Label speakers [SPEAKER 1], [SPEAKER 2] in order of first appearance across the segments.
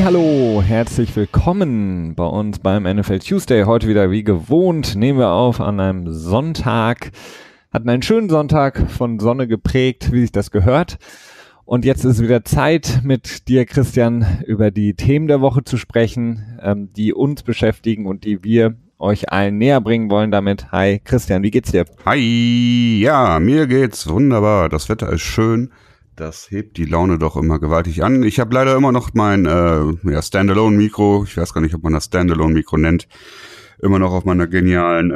[SPEAKER 1] Hallihallo, herzlich willkommen bei uns beim NFL Tuesday. Heute wieder wie gewohnt, nehmen wir auf an einem Sonntag. Hatten einen schönen Sonntag, von Sonne geprägt, wie sich das gehört. Und jetzt ist wieder Zeit, mit dir, Christian, über die Themen der Woche zu sprechen, die uns beschäftigen und die wir euch allen näher bringen wollen damit. Hi, Christian, wie geht's dir?
[SPEAKER 2] Hi, ja, mir geht's wunderbar. Das Wetter ist schön. Das hebt die Laune doch immer gewaltig an. Ich habe leider immer noch mein Standalone-Mikro, ich weiß gar nicht, ob man das Standalone-Mikro nennt, immer noch auf meiner genialen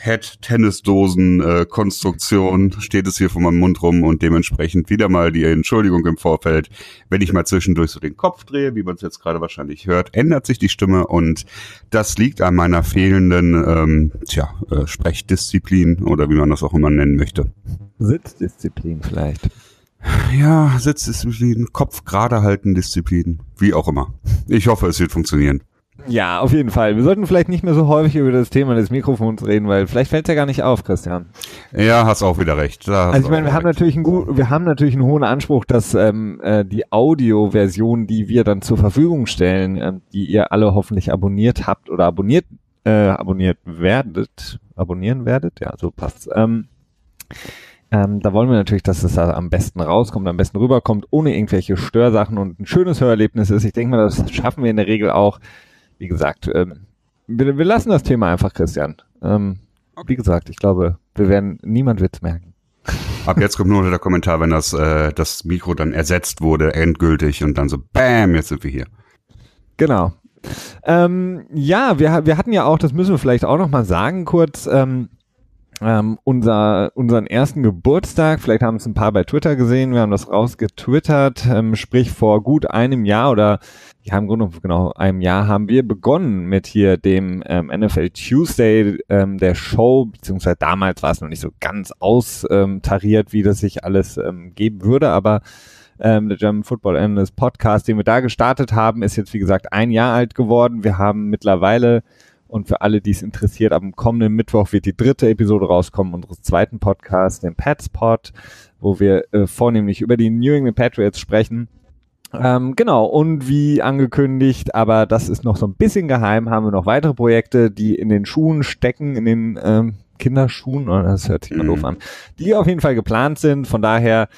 [SPEAKER 2] Head-Tennisdosen-Konstruktion steht es hier vor meinem Mund rum und dementsprechend wieder mal die Entschuldigung im Vorfeld, wenn ich mal zwischendurch so den Kopf drehe, wie man es jetzt gerade wahrscheinlich hört, ändert sich die Stimme und das liegt an meiner fehlenden Sprechdisziplin oder wie man das auch immer nennen möchte.
[SPEAKER 1] Sitzdisziplin vielleicht.
[SPEAKER 2] Ja, Sitzdisziplin, Kopf gerade halten Disziplin, wie auch immer. Ich hoffe, es wird funktionieren.
[SPEAKER 1] Ja, auf jeden Fall. Wir sollten vielleicht nicht mehr so häufig über das Thema des Mikrofons reden, weil vielleicht fällt es ja gar nicht auf, Christian.
[SPEAKER 2] Ja, hast auch wieder recht.
[SPEAKER 1] Also ich meine, wir haben natürlich einen hohen Anspruch, dass die Audioversion, die wir dann zur Verfügung stellen, die ihr alle hoffentlich abonniert habt oder abonnieren werdet, ja, so passt's. Da wollen wir natürlich, dass es da am besten rauskommt, am besten rüberkommt, ohne irgendwelche Störsachen und ein schönes Hörerlebnis ist. Ich denke mal, das schaffen wir in der Regel auch. Wie gesagt, wir lassen das Thema einfach, Christian. Wie gesagt, ich glaube, niemand wird's merken.
[SPEAKER 2] Ab jetzt kommt nur der Kommentar, wenn das Mikro dann ersetzt wurde, endgültig und dann so, bam, jetzt sind wir hier.
[SPEAKER 1] Genau. Wir hatten ja auch, das müssen wir vielleicht auch noch mal sagen kurz, unseren ersten Geburtstag, vielleicht haben es ein paar bei Twitter gesehen, wir haben das rausgetwittert, sprich vor gut einem Jahr oder ja im Grunde genau einem Jahr haben wir begonnen mit hier dem NFL Tuesday der Show, beziehungsweise damals war es noch nicht so ganz austariert, wie das sich alles geben würde, aber der German Football Analyst Podcast, den wir da gestartet haben, ist jetzt wie gesagt ein Jahr alt geworden. Wir haben mittlerweile, und für alle, die es interessiert, am kommenden Mittwoch wird die 3. Episode rauskommen unseres zweiten Podcasts, dem Pats Pod, wo wir vornehmlich über die New England Patriots sprechen. Genau, und wie angekündigt, aber das ist noch so ein bisschen geheim, haben wir noch weitere Projekte, die in den Schuhen stecken, in den Kinderschuhen, oder das hört sich mal doof an, die auf jeden Fall geplant sind. Von daher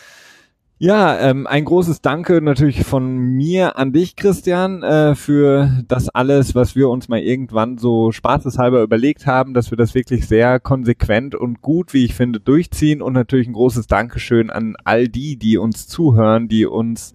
[SPEAKER 1] ein großes Danke natürlich von mir an dich, Christian, für das alles, was wir uns mal irgendwann so spaßeshalber überlegt haben, dass wir das wirklich sehr konsequent und gut, wie ich finde, durchziehen und natürlich ein großes Dankeschön an all die uns zuhören, die uns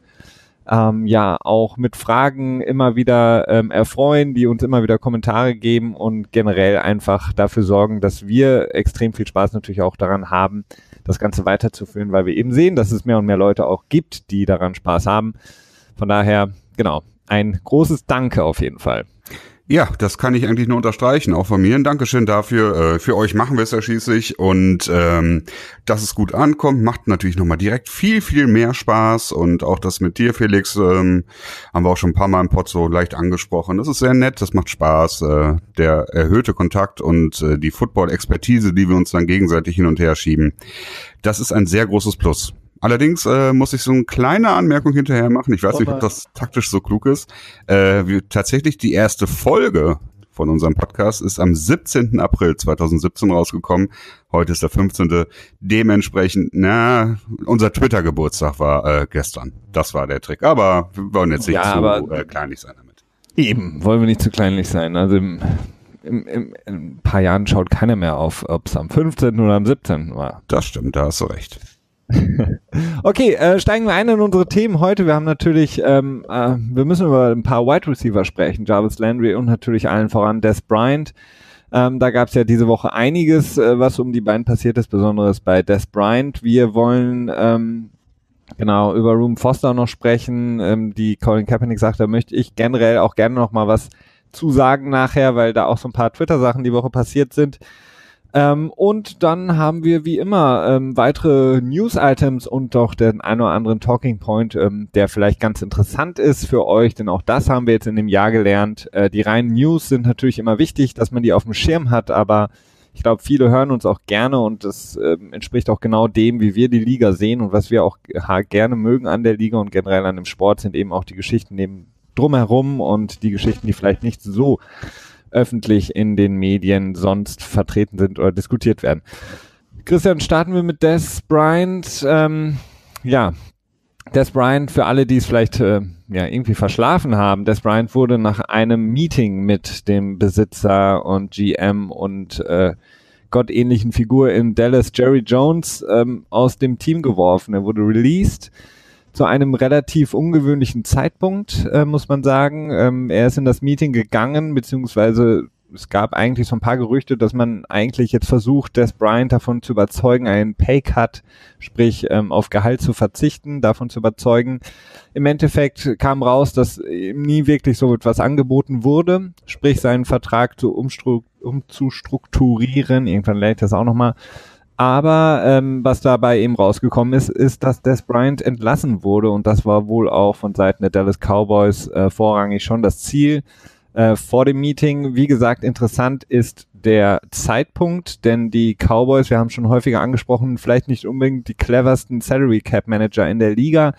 [SPEAKER 1] auch mit Fragen immer wieder erfreuen, die uns immer wieder Kommentare geben und generell einfach dafür sorgen, dass wir extrem viel Spaß natürlich auch daran haben, das Ganze weiterzuführen, weil wir eben sehen, dass es mehr und mehr Leute auch gibt, die daran Spaß haben. Von daher, genau, ein großes Danke auf jeden Fall.
[SPEAKER 2] Ja, das kann ich eigentlich nur unterstreichen, auch von mir ein Dankeschön dafür. Für euch machen wir es ja schließlich und dass es gut ankommt, macht natürlich nochmal direkt viel, viel mehr Spaß und auch das mit dir, Felix, haben wir auch schon ein paar Mal im Pod so leicht angesprochen. Das ist sehr nett, das macht Spaß, der erhöhte Kontakt und die Football-Expertise, die wir uns dann gegenseitig hin und her schieben, das ist ein sehr großes Plus. Allerdings muss ich so eine kleine Anmerkung hinterher machen. Ich weiß nicht, ob das taktisch so klug ist. Tatsächlich die erste Folge von unserem Podcast ist am 17. April 2017 rausgekommen. Heute ist der 15. Dementsprechend, unser Twitter-Geburtstag war gestern. Das war der Trick. Aber wir wollen jetzt nicht zu kleinlich sein damit.
[SPEAKER 1] Eben, wollen wir nicht zu kleinlich sein. Also in ein paar Jahren schaut keiner mehr auf, ob es am 15. oder am 17. war.
[SPEAKER 2] Das stimmt, da hast du recht.
[SPEAKER 1] Okay, steigen wir ein in unsere Themen heute. Wir haben natürlich, wir müssen über ein paar Wide Receiver sprechen, Jarvis Landry und natürlich allen voran Dez Bryant. Da gab es ja diese Woche einiges, was um die beiden passiert ist, besonders bei Dez Bryant. Wir wollen über Reuben Foster noch sprechen, die Colin Kaepernick sagt, da möchte ich generell auch gerne noch mal was zu sagen nachher, weil da auch so ein paar Twitter-Sachen die Woche passiert sind. Und dann haben wir wie immer weitere News-Items und doch den einen oder anderen Talking Point, der vielleicht ganz interessant ist für euch, denn auch das haben wir jetzt in dem Jahr gelernt. Die reinen News sind natürlich immer wichtig, dass man die auf dem Schirm hat, aber ich glaube, viele hören uns auch gerne und das entspricht auch genau dem, wie wir die Liga sehen und was wir auch gerne mögen an der Liga und generell an dem Sport, sind eben auch die Geschichten drumherum und die Geschichten, die vielleicht nicht so öffentlich in den Medien sonst vertreten sind oder diskutiert werden. Christian, starten wir mit Dez Bryant. Dez Bryant, für alle, die es vielleicht irgendwie verschlafen haben, Dez Bryant wurde nach einem Meeting mit dem Besitzer und GM und gottähnlichen Figur in Dallas, Jerry Jones, aus dem Team geworfen. Er wurde released zu einem relativ ungewöhnlichen Zeitpunkt, muss man sagen. Er ist in das Meeting gegangen, beziehungsweise es gab eigentlich so ein paar Gerüchte, dass man eigentlich jetzt versucht, Dez Bryant davon zu überzeugen, einen Paycut, sprich auf Gehalt zu verzichten, davon zu überzeugen. Im Endeffekt kam raus, dass ihm nie wirklich so etwas angeboten wurde, sprich seinen Vertrag umzustrukturieren. Irgendwann lerne ich das auch nochmal. Aber was dabei eben rausgekommen ist, dass Dez Bryant entlassen wurde und das war wohl auch von Seiten der Dallas Cowboys vorrangig schon das Ziel vor dem Meeting. Wie gesagt, interessant ist der Zeitpunkt, denn die Cowboys, wir haben schon häufiger angesprochen, vielleicht nicht unbedingt die cleversten Salary Cap Manager in der Liga,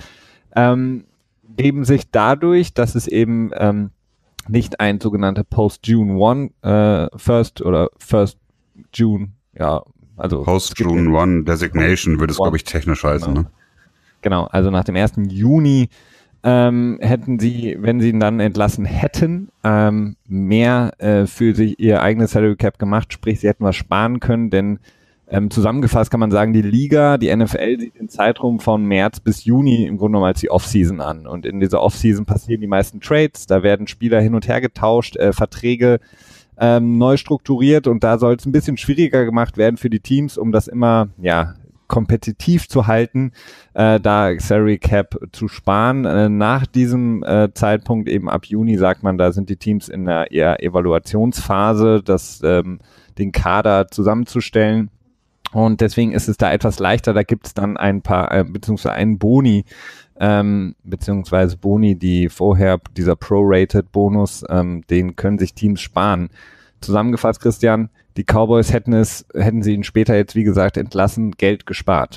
[SPEAKER 1] geben sich dadurch, dass es eben nicht ein sogenannter Post-June 1 First June, also
[SPEAKER 2] Post-June 1 Designation würde es, glaube ich, technisch heißen.
[SPEAKER 1] Genau. Genau, also nach dem 1. Juni hätten sie, wenn sie ihn dann entlassen hätten, mehr für sich ihr eigenes Salary Cap gemacht, sprich, sie hätten was sparen können, denn zusammengefasst kann man sagen, die Liga, die NFL sieht den Zeitraum von März bis Juni im Grunde genommen als die Offseason an und in dieser Offseason passieren die meisten Trades, da werden Spieler hin und her getauscht, Verträge neu strukturiert und da soll es ein bisschen schwieriger gemacht werden für die Teams, um das immer, kompetitiv zu halten, da Salary Cap zu sparen. Nach diesem Zeitpunkt, eben ab Juni, sagt man, da sind die Teams in einer eher Evaluationsphase, den Kader zusammenzustellen. Und deswegen ist es da etwas leichter. Da gibt es dann ein paar, beziehungsweise einen Boni, beziehungsweise Boni, die vorher, dieser Prorated-Bonus, den können sich Teams sparen. Zusammengefasst, Christian, die Cowboys hätten sie ihn später jetzt, wie gesagt, entlassen, Geld gespart.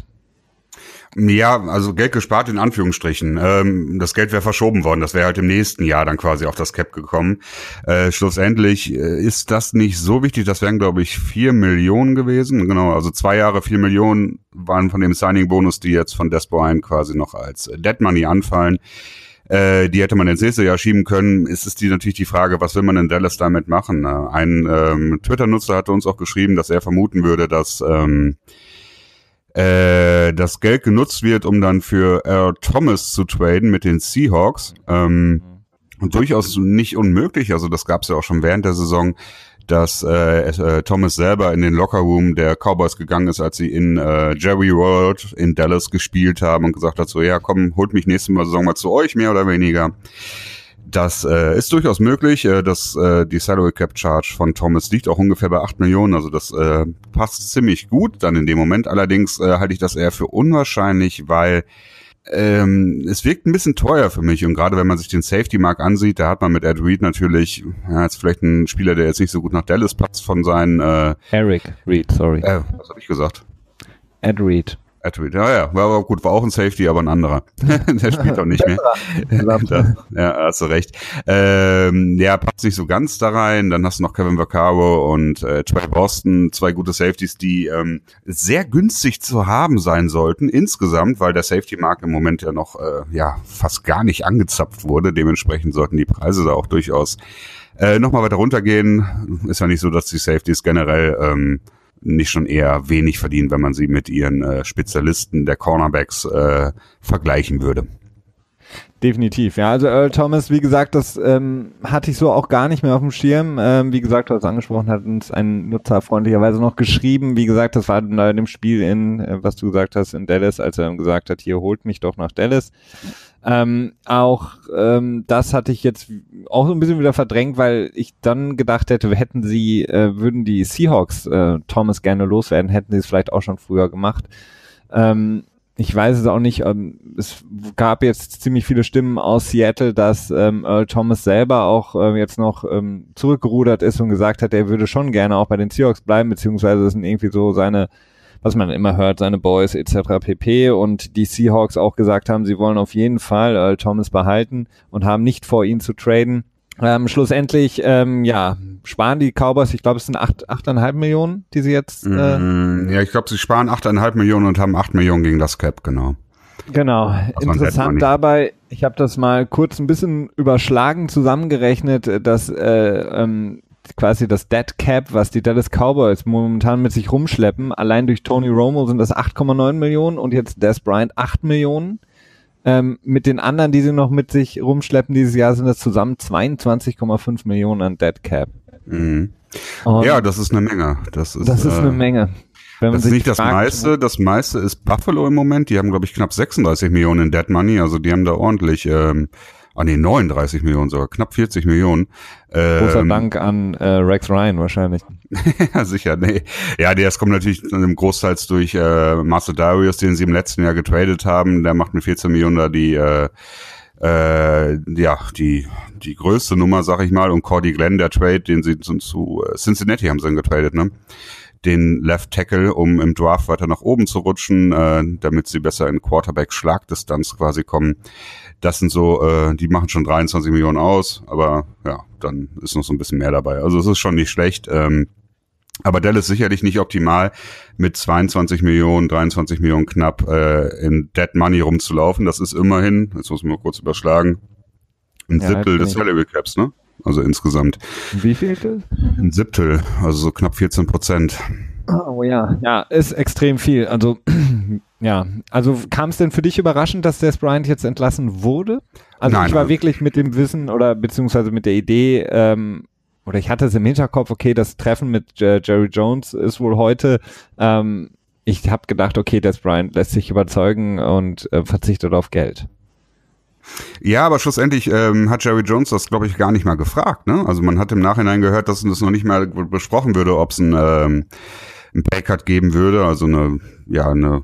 [SPEAKER 2] Ja, also Geld gespart in Anführungsstrichen. Das Geld wäre verschoben worden. Das wäre halt im nächsten Jahr dann quasi auf das Cap gekommen. Schlussendlich ist das nicht so wichtig. Das wären, glaube ich, 4 Millionen gewesen. Genau, also 2 Jahre 4 Millionen waren von dem Signing-Bonus, die jetzt von Dez Bryant quasi noch als Dead Money anfallen. Die hätte man ins nächste Jahr schieben können. Ist es natürlich die Frage, was will man in Dallas damit machen? Ein Twitter-Nutzer hatte uns auch geschrieben, dass er vermuten würde, dass das Geld genutzt wird, um dann für Earl Thomas zu traden mit den Seahawks. Und durchaus nicht unmöglich. Also das gab es ja auch schon während der Saison, dass Thomas selber in den Lockerroom der Cowboys gegangen ist, als sie in Jerry World in Dallas gespielt haben und gesagt hat, so, ja, komm, holt mich nächste Saison mal zu euch, mehr oder weniger. Das ist durchaus möglich, dass die Salary Cap Charge von Thomas liegt auch ungefähr bei 8 Millionen, also das passt ziemlich gut dann in dem Moment. Allerdings halte ich das eher für unwahrscheinlich, weil es wirkt ein bisschen teuer für mich und gerade wenn man sich den Safety-Markt ansieht, da hat man mit Ed Reed natürlich, jetzt vielleicht ein Spieler, der jetzt nicht so gut nach Dallas passt von seinen
[SPEAKER 1] Eric Reed, sorry.
[SPEAKER 2] Was habe ich gesagt?
[SPEAKER 1] Ed Reed.
[SPEAKER 2] Ja, war gut, war auch ein Safety, aber ein anderer. Der spielt auch nicht mehr. Hast du recht. Passt nicht so ganz da rein. Dann hast du noch Kevin Vaccaro und Trey Boston, 2 gute Safeties, die sehr günstig zu haben sein sollten insgesamt, weil der Safety-Markt im Moment ja noch fast gar nicht angezapft wurde. Dementsprechend sollten die Preise da auch durchaus nochmal weiter runtergehen. Ist ja nicht so, dass die Safeties generell nicht schon eher wenig verdienen, wenn man sie mit ihren Spezialisten der Cornerbacks vergleichen würde.
[SPEAKER 1] Definitiv, ja. Also Earl Thomas, wie gesagt, das hatte ich so auch gar nicht mehr auf dem Schirm. Wie gesagt, du hast angesprochen, hat uns ein Nutzer freundlicherweise noch geschrieben. Wie gesagt, das war in dem Spiel was du gesagt hast, in Dallas, als er gesagt hat, hier holt mich doch nach Dallas. Das hatte ich jetzt auch so ein bisschen wieder verdrängt, weil ich dann gedacht hätte, würden die Seahawks Thomas gerne loswerden, hätten sie es vielleicht auch schon früher gemacht. Ich weiß es auch nicht, es gab jetzt ziemlich viele Stimmen aus Seattle, dass Earl Thomas selber auch jetzt noch zurückgerudert ist und gesagt hat, er würde schon gerne auch bei den Seahawks bleiben, beziehungsweise das sind irgendwie so seine was man immer hört, seine Boys etc. pp. Und die Seahawks auch gesagt haben, sie wollen auf jeden Fall Earl Thomas behalten und haben nicht vor, ihn zu traden. Schlussendlich, sparen die Cowboys, ich glaube, es sind 8,5 Millionen, die sie jetzt...
[SPEAKER 2] ja, ich glaube, sie sparen 8,5 Millionen und haben 8 Millionen gegen das Cap, genau.
[SPEAKER 1] Genau, interessant dabei, ich habe das mal kurz ein bisschen überschlagen zusammengerechnet, dass quasi das Dead Cap, was die Dallas Cowboys momentan mit sich rumschleppen, allein durch Tony Romo sind das 8,9 Millionen und jetzt Dez Bryant 8 Millionen. Mit den anderen, die sie noch mit sich rumschleppen dieses Jahr, sind das zusammen 22,5 Millionen an Dead Cap.
[SPEAKER 2] Mhm. Ja, das ist eine Menge. Das ist
[SPEAKER 1] eine Menge.
[SPEAKER 2] Das ist nicht das meiste. Das meiste ist Buffalo im Moment. Die haben, glaube ich, knapp 36 Millionen in Dead Money. Also die haben da ordentlich, 39 Millionen sogar, knapp 40 Millionen.
[SPEAKER 1] Großer Dank an Rex Ryan wahrscheinlich.
[SPEAKER 2] Ja, sicher, nee. Ja, das kommt natürlich großteils durch Marcel Darius, den sie im letzten Jahr getradet haben. Der macht mit 14 Millionen da die größte Nummer, sag ich mal. Und Cordy Glenn, der Trade, den sie zu Cincinnati haben sie ihn getradet, ne? Den Left Tackle, um im Draft weiter nach oben zu rutschen, damit sie besser in Quarterback-Schlagdistanz quasi kommen. Das sind so, die machen schon 23 Millionen aus, aber ja, dann ist noch so ein bisschen mehr dabei. Also es ist schon nicht schlecht, aber Dallas ist sicherlich nicht optimal, mit 22 Millionen, 23 Millionen knapp in Dead Money rumzulaufen. Das ist immerhin, jetzt muss man mal kurz überschlagen, ein Siebtel des Salary Caps, ne? Also insgesamt.
[SPEAKER 1] Wie viel?
[SPEAKER 2] Ein Siebtel, also so knapp 14%.
[SPEAKER 1] Oh ja, ja, ist extrem viel. Also ja, also kam es denn für dich überraschend, dass Dez Bryant jetzt entlassen wurde? Also
[SPEAKER 2] Nein,
[SPEAKER 1] ich war wirklich mit dem Wissen oder beziehungsweise mit der Idee, oder ich hatte es im Hinterkopf, okay, das Treffen mit Jerry Jones ist wohl heute. Ich habe gedacht, okay, Dez Bryant lässt sich überzeugen und verzichtet auf Geld.
[SPEAKER 2] Ja, aber schlussendlich hat Jerry Jones das, glaube ich, gar nicht mal gefragt. Ne? Also man hat im Nachhinein gehört, dass das noch nicht mal besprochen würde, ob es ein Paycut geben würde. Also wie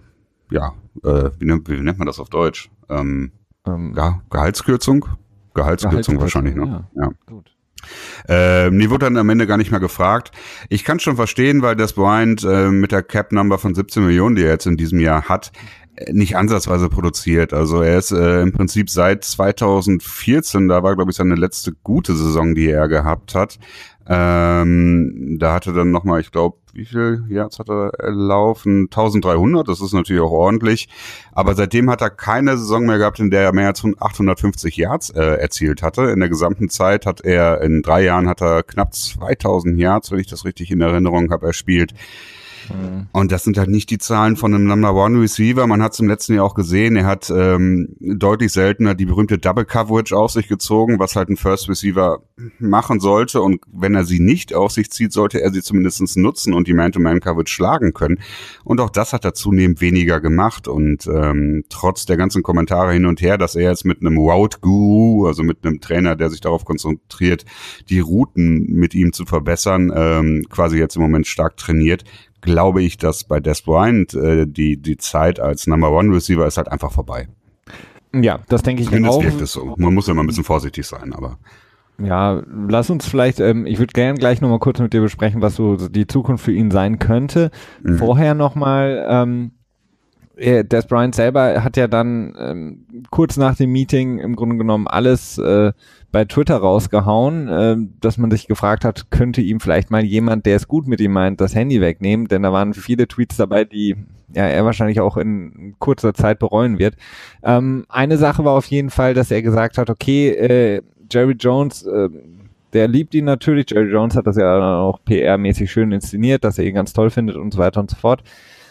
[SPEAKER 2] nennt man das auf Deutsch? Gehaltskürzung? Gehaltskürzung wahrscheinlich, ne? Ja. Gut. Wurde dann am Ende gar nicht mehr gefragt. Ich kann schon verstehen, weil Dez Bryant mit der Cap-Number von 17 Millionen, die er jetzt in diesem Jahr hat, nicht ansatzweise produziert. Also er ist im Prinzip seit 2014, da war, glaube ich, seine letzte gute Saison, die er gehabt hat. Da hatte dann nochmal, ich glaube, wie viel Yards hat er laufen? 1300, das ist natürlich auch ordentlich. Aber seitdem hat er keine Saison mehr gehabt, in der er mehr als 850 Yards erzielt hatte. In der gesamten Zeit in 3 Jahren hat er knapp 2000 Yards, wenn ich das richtig in Erinnerung habe, erspielt. Und das sind halt nicht die Zahlen von einem Number One Receiver. Man hat es im letzten Jahr auch gesehen. Er hat deutlich seltener die berühmte Double Coverage auf sich gezogen, was halt ein First Receiver machen sollte. Und wenn er sie nicht auf sich zieht, sollte er sie zumindest nutzen und die Man-to-Man Coverage schlagen können. Und auch das hat er zunehmend weniger gemacht. Und trotz der ganzen Kommentare hin und her, dass er jetzt mit einem Route Guru, also mit einem Trainer, der sich darauf konzentriert, die Routen mit ihm zu verbessern, quasi jetzt im Moment stark trainiert, glaube ich, dass bei Dez Bryant die Zeit als Number One Receiver ist halt einfach vorbei.
[SPEAKER 1] Ja, das denke ich
[SPEAKER 2] Zumindest
[SPEAKER 1] auch.
[SPEAKER 2] Wirkt es so. Man muss ja mal ein bisschen vorsichtig sein, aber.
[SPEAKER 1] Ja, lass uns vielleicht, ich würde gerne gleich nochmal kurz mit dir besprechen, was so die Zukunft für ihn sein könnte. Vorher nochmal, Dez Bryant selber hat ja dann kurz nach dem Meeting im Grunde genommen alles bei Twitter rausgehauen, dass man sich gefragt hat, könnte ihm vielleicht mal jemand, der es gut mit ihm meint, das Handy wegnehmen, denn da waren viele Tweets dabei, die er wahrscheinlich auch in kurzer Zeit bereuen wird. Eine Sache war auf jeden Fall, dass er gesagt hat, okay, Jerry Jones, der liebt ihn natürlich, Jerry Jones hat das ja auch PR-mäßig schön inszeniert, dass er ihn ganz toll findet und so weiter und so fort.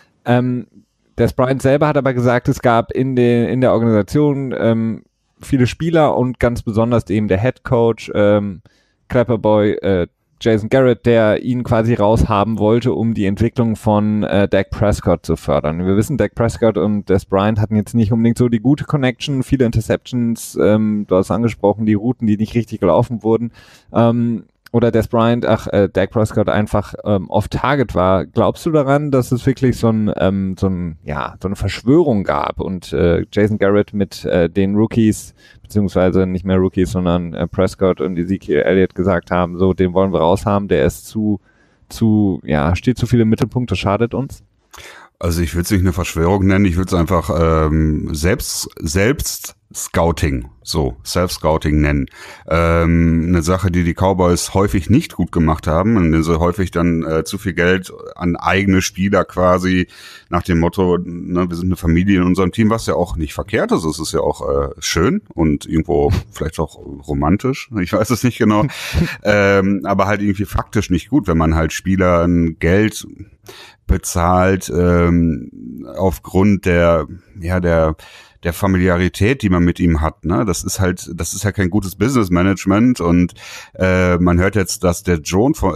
[SPEAKER 1] Dez Bryant selber hat aber gesagt, es gab in der Organisation viele Spieler und ganz besonders eben der Head Coach Clapperboy Jason Garrett, der ihn quasi raushaben wollte, um die Entwicklung von Dak Prescott zu fördern. Wir wissen, Dak Prescott und Dez Bryant hatten jetzt nicht unbedingt so die gute Connection, viele Interceptions, du hast angesprochen, die Routen, die nicht richtig gelaufen wurden. Oder Dez Bryant, Dak Prescott einfach off-target war. Glaubst du daran, dass es wirklich so eine Verschwörung gab und Jason Garrett mit den Rookies, beziehungsweise nicht mehr Rookies, sondern Prescott und Ezekiel Elliott gesagt haben, so, den wollen wir raushaben, der ist steht zu viel im Mittelpunkt, das schadet uns?
[SPEAKER 2] Also ich würde es nicht eine Verschwörung nennen, ich würde es einfach selbst Scouting, so Self-Scouting nennen. Eine Sache, die die Cowboys häufig nicht gut gemacht haben, und sie häufig dann zu viel Geld an eigene Spieler quasi nach dem Motto, ne, wir sind eine Familie in unserem Team, was ja auch nicht verkehrt ist. Es ist ja auch schön und irgendwo vielleicht auch romantisch, ich weiß es nicht genau, aber halt irgendwie faktisch nicht gut, wenn man halt Spielern Geld bezahlt aufgrund der Familiarität, die man mit ihm hat, ne? Das ist ja kein gutes Business Management und man hört jetzt, dass der Sohn von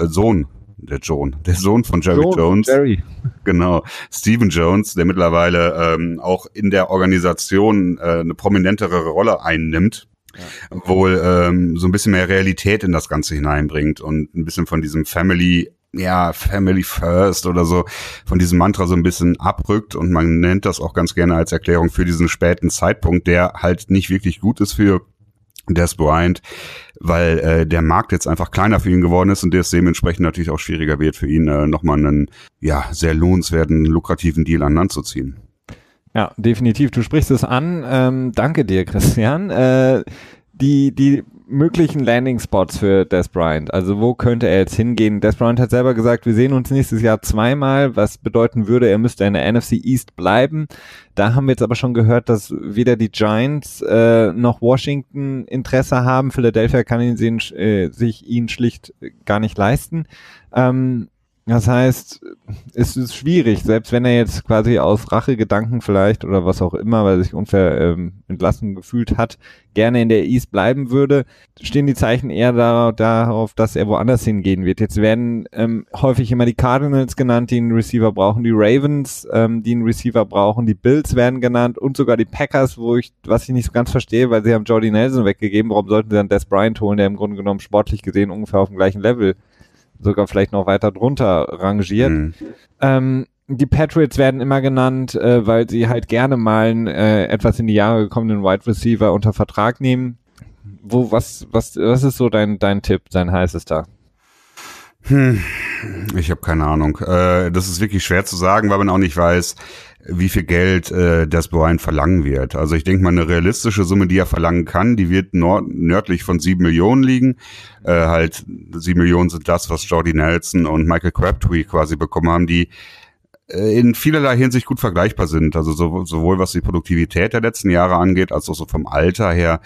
[SPEAKER 2] Jerry Jones, genau, Stephen Jones, der mittlerweile auch in der Organisation eine prominentere Rolle einnimmt, wohl so ein bisschen mehr Realität in das Ganze hineinbringt und ein bisschen von diesem Family First oder so, von diesem Mantra so ein bisschen abrückt, und man nennt das auch ganz gerne als Erklärung für diesen späten Zeitpunkt, der halt nicht wirklich gut ist für Dez Bryant, weil der Markt jetzt einfach kleiner für ihn geworden ist und der es dementsprechend natürlich auch schwieriger wird für ihn, nochmal einen sehr lohnenswerten, lukrativen Deal an Land zu ziehen.
[SPEAKER 1] Ja, definitiv. Du sprichst es an. Danke dir, Christian. Die möglichen Landing-Spots für Dez Bryant, also wo könnte er jetzt hingehen? Dez Bryant hat selber gesagt, wir sehen uns nächstes Jahr zweimal, was bedeuten würde, er müsste in der NFC East bleiben. Da haben wir jetzt aber schon gehört, dass weder die Giants noch Washington Interesse haben. Philadelphia kann sich ihn schlicht gar nicht leisten. Das heißt, es ist schwierig, selbst wenn er jetzt quasi aus Rachegedanken vielleicht oder was auch immer, weil er sich unfair entlassen gefühlt hat, gerne in der East bleiben würde, stehen die Zeichen eher darauf, dass er woanders hingehen wird. Jetzt werden häufig immer die Cardinals genannt, die einen Receiver brauchen, die Ravens, die einen Receiver brauchen, die Bills werden genannt und sogar die Packers, was ich nicht so ganz verstehe, weil sie haben Jordy Nelson weggegeben. Warum sollten sie dann Dez Bryant holen, der im Grunde genommen sportlich gesehen ungefähr auf dem gleichen Level, sogar vielleicht noch weiter drunter rangiert. Die Patriots werden immer genannt, weil sie halt gerne mal einen etwas in die Jahre gekommenen Wide Receiver unter Vertrag nehmen. Was ist so dein Tipp, dein heißester?
[SPEAKER 2] Ich habe keine Ahnung. Das ist wirklich schwer zu sagen, weil man auch nicht weiß, wie viel Geld Dez Bryant verlangen wird. Also ich denke mal, eine realistische Summe, die er verlangen kann, die wird nördlich von 7 Millionen liegen. Halt 7 Millionen sind das, was Jordy Nelson und Michael Crabtree quasi bekommen haben, die in vielerlei Hinsicht gut vergleichbar sind. Also sowohl was die Produktivität der letzten Jahre angeht, als auch so vom Alter her.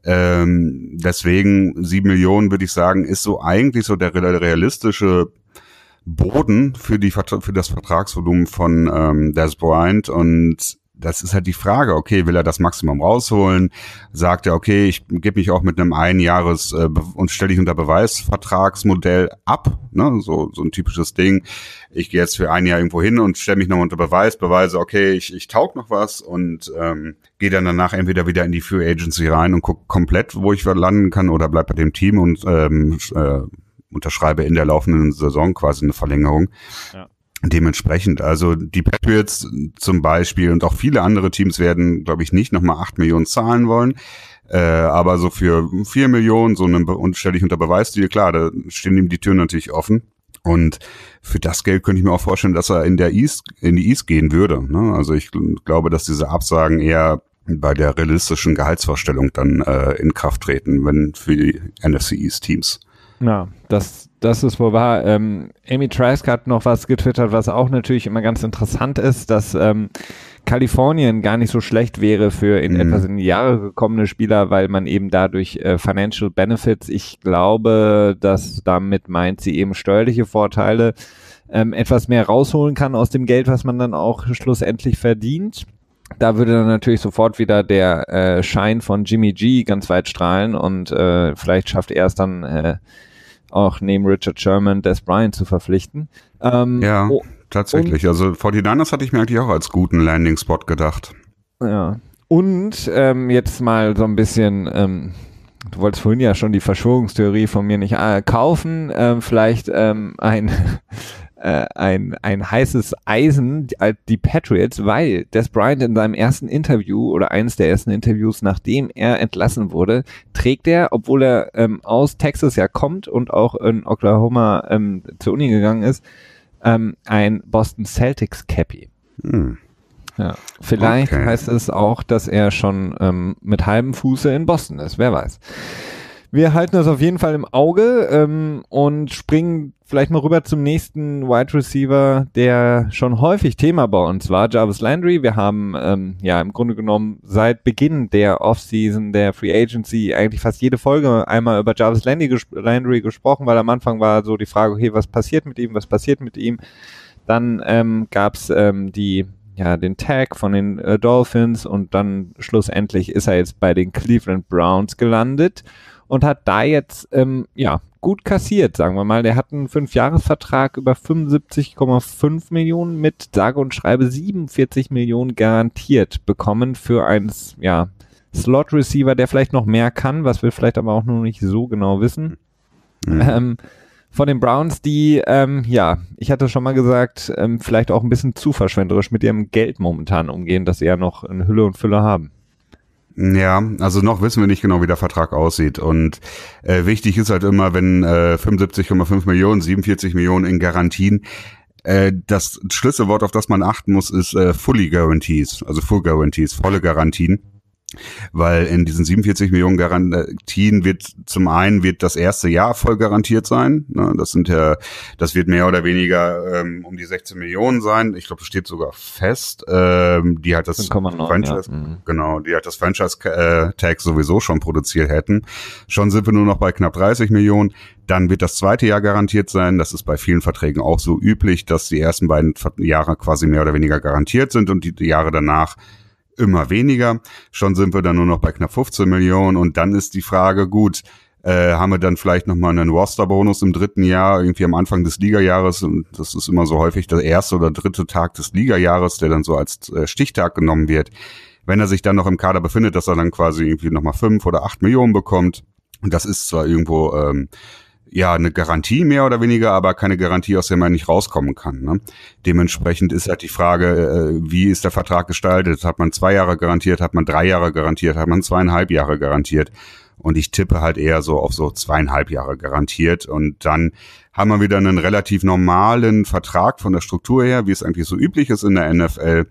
[SPEAKER 2] Deswegen 7 Millionen, würde ich sagen, ist so eigentlich so der realistische Boden für das Vertragsvolumen von Dez Bryant, und das ist halt die Frage, okay, will er das Maximum rausholen? Sagt er, okay, ich gebe mich auch mit einem Einjahres- und stelle dich unter Beweis-Vertragsmodell ab, ne? So ein typisches Ding. Ich gehe jetzt für ein Jahr irgendwo hin und stelle mich noch unter Beweis, beweise, okay, ich taug noch was und gehe dann danach entweder wieder in die Free Agency rein und gucke komplett, wo ich landen kann, oder bleib bei dem Team und unterschreibe in der laufenden Saison quasi eine Verlängerung. Ja. Dementsprechend, also die Patriots zum Beispiel und auch viele andere Teams werden, glaube ich, nicht nochmal 8 Millionen zahlen wollen, aber so für 4 Millionen, und stelle ich unter Beweis, klar, da stehen ihm die Türen natürlich offen, und für das Geld könnte ich mir auch vorstellen, dass er in die East gehen würde, ne? Also ich glaube, dass diese Absagen eher bei der realistischen Gehaltsvorstellung dann in Kraft treten, wenn für die NFC East Teams.
[SPEAKER 1] Ja, das ist wohl wahr. Amy Trask hat noch was getwittert, was auch natürlich immer ganz interessant ist, dass Kalifornien gar nicht so schlecht wäre für in etwas in die Jahre gekommene Spieler, weil man eben dadurch Financial Benefits, ich glaube, dass damit meint sie eben steuerliche Vorteile, etwas mehr rausholen kann aus dem Geld, was man dann auch schlussendlich verdient. Da würde dann natürlich sofort wieder der Schein von Jimmy G ganz weit strahlen, und vielleicht schafft er es dann auch neben Richard Sherman Dez Bryant zu verpflichten.
[SPEAKER 2] Tatsächlich. Also 49ers hatte ich mir eigentlich auch als guten Landing-Spot gedacht.
[SPEAKER 1] Ja. Und jetzt mal so ein bisschen, du wolltest vorhin ja schon die Verschwörungstheorie von mir nicht kaufen, vielleicht ein heißes Eisen, die Patriots, weil Dez Bryant in seinem ersten Interview oder eines der ersten Interviews, nachdem er entlassen wurde, trägt er, obwohl er aus Texas ja kommt und auch in Oklahoma zur Uni gegangen ist, ein Boston Celtics Cappy. Ja, vielleicht heißt es auch, dass er schon mit halbem Fuße in Boston ist, wer weiß. Wir halten das auf jeden Fall im Auge und springen vielleicht mal rüber zum nächsten Wide Receiver, der schon häufig Thema bei uns war, Jarvis Landry. Wir haben im Grunde genommen seit Beginn der Offseason, der Free Agency, eigentlich fast jede Folge einmal über Jarvis Landry gesprochen, weil am Anfang war so die Frage, okay, was passiert mit ihm? Dann gab's den Tag von den Dolphins und dann schlussendlich ist er jetzt bei den Cleveland Browns gelandet und hat da jetzt gut kassiert, sagen wir mal. Der hat einen 5-Jahres-Vertrag über 75,5 Millionen mit sage und schreibe 47 Millionen garantiert bekommen für einen Slot-Receiver, der vielleicht noch mehr kann, was wir vielleicht aber auch noch nicht so genau wissen. Von den Browns, die, ich hatte schon mal gesagt, vielleicht auch ein bisschen zu verschwenderisch mit ihrem Geld momentan umgehen, dass sie ja noch in Hülle und Fülle haben.
[SPEAKER 2] Ja, also noch wissen wir nicht genau, wie der Vertrag aussieht. Und wichtig ist halt immer, wenn 75,5 Millionen, 47 Millionen in Garantien, das Schlüsselwort, auf das man achten muss, ist fully guarantees, also full guarantees, volle Garantien. Weil in diesen 47 Millionen Garantien wird das erste Jahr voll garantiert sein. Ne? Das wird mehr oder weniger um die 16 Millionen sein. Ich glaube, das steht sogar fest. Die halt das Franchise, die halt das Franchise-Tag sowieso schon produziert hätten. Schon sind wir nur noch bei knapp 30 Millionen. Dann wird das zweite Jahr garantiert sein. Das ist bei vielen Verträgen auch so üblich, dass die ersten beiden Jahre quasi mehr oder weniger garantiert sind und die Jahre danach immer weniger. Schon sind wir dann nur noch bei knapp 15 Millionen und dann ist die Frage, gut, haben wir dann vielleicht nochmal einen Roster-Bonus im dritten Jahr, irgendwie am Anfang des Ligajahres, und das ist immer so häufig der erste oder dritte Tag des Ligajahres, der dann so als Stichtag genommen wird. Wenn er sich dann noch im Kader befindet, dass er dann quasi irgendwie nochmal 5 oder 8 Millionen bekommt. Und das ist zwar irgendwo eine Garantie mehr oder weniger, aber keine Garantie, aus der man nicht rauskommen kann. Ne? Dementsprechend ist halt die Frage, wie ist der Vertrag gestaltet? Hat man 2 Jahre garantiert? Hat man 3 Jahre garantiert? Hat man 2,5 Jahre garantiert? Und ich tippe halt eher so auf so 2,5 Jahre garantiert. Und dann haben wir wieder einen relativ normalen Vertrag von der Struktur her, wie es eigentlich so üblich ist in der NFL,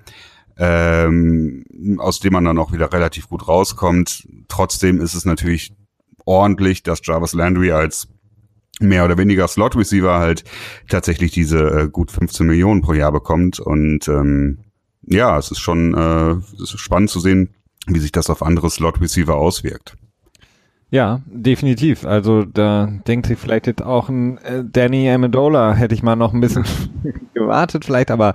[SPEAKER 2] aus dem man dann auch wieder relativ gut rauskommt. Trotzdem ist es natürlich ordentlich, dass Jarvis Landry als mehr oder weniger Slot-Receiver halt tatsächlich diese gut 15 Millionen pro Jahr bekommt. Und es ist schon spannend zu sehen, wie sich das auf andere Slot-Receiver auswirkt.
[SPEAKER 1] Ja, definitiv. Also da denkt sich vielleicht jetzt auch ein Danny Amendola, hätte ich mal noch ein bisschen gewartet vielleicht, aber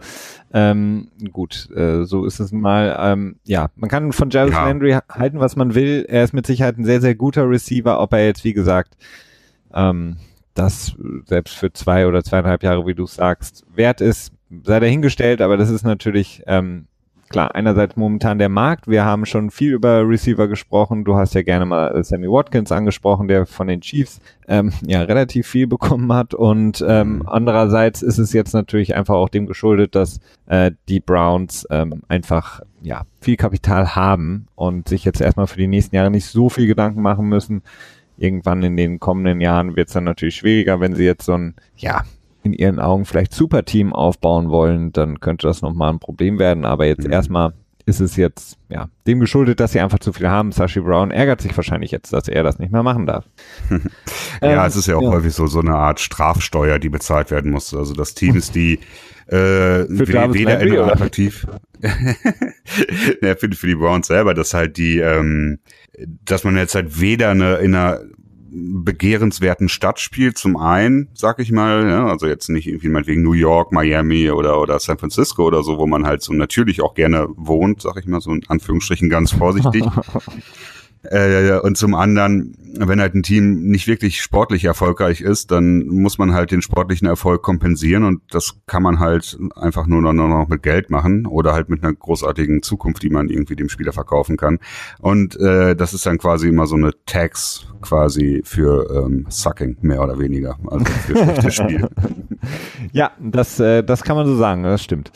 [SPEAKER 1] so ist es mal. Man kann von Jarvis Landry halten, was man will. Er ist mit Sicherheit ein sehr, sehr guter Receiver, ob er jetzt, wie gesagt, das selbst für 2 oder 2,5 Jahre, wie du sagst, wert ist, sei dahingestellt, aber das ist natürlich, klar, einerseits momentan der Markt, wir haben schon viel über Receiver gesprochen, du hast ja gerne mal Sammy Watkins angesprochen, der von den Chiefs relativ viel bekommen hat und andererseits ist es jetzt natürlich einfach auch dem geschuldet, dass die Browns einfach viel Kapital haben und sich jetzt erstmal für die nächsten Jahre nicht so viel Gedanken machen müssen. Irgendwann in den kommenden Jahren wird es dann natürlich schwieriger, wenn sie jetzt so ein, in ihren Augen vielleicht Superteam aufbauen wollen, dann könnte das nochmal ein Problem werden. Aber jetzt erstmal ist es jetzt dem geschuldet, dass sie einfach zu viel haben. Sashi Brown ärgert sich wahrscheinlich jetzt, dass er das nicht mehr machen darf.
[SPEAKER 2] Es ist ja auch häufig so eine Art Strafsteuer, die bezahlt werden muss. Also das Team ist die weder attraktiv. Für die Browns selber, dass halt dass man jetzt halt weder in einer begehrenswerten Stadt spielt, zum einen, sag ich mal, also jetzt nicht irgendwie mal wegen New York, Miami oder San Francisco oder so, wo man halt so natürlich auch gerne wohnt, sag ich mal, so in Anführungsstrichen ganz vorsichtig. Und zum anderen, wenn halt ein Team nicht wirklich sportlich erfolgreich ist, dann muss man halt den sportlichen Erfolg kompensieren und das kann man halt einfach nur noch mit Geld machen oder halt mit einer großartigen Zukunft, die man irgendwie dem Spieler verkaufen kann. Und das ist dann quasi immer so eine Tax quasi für Sucking, mehr oder weniger, also für schlechtes Spiel.
[SPEAKER 1] Ja, das kann man so sagen, das stimmt.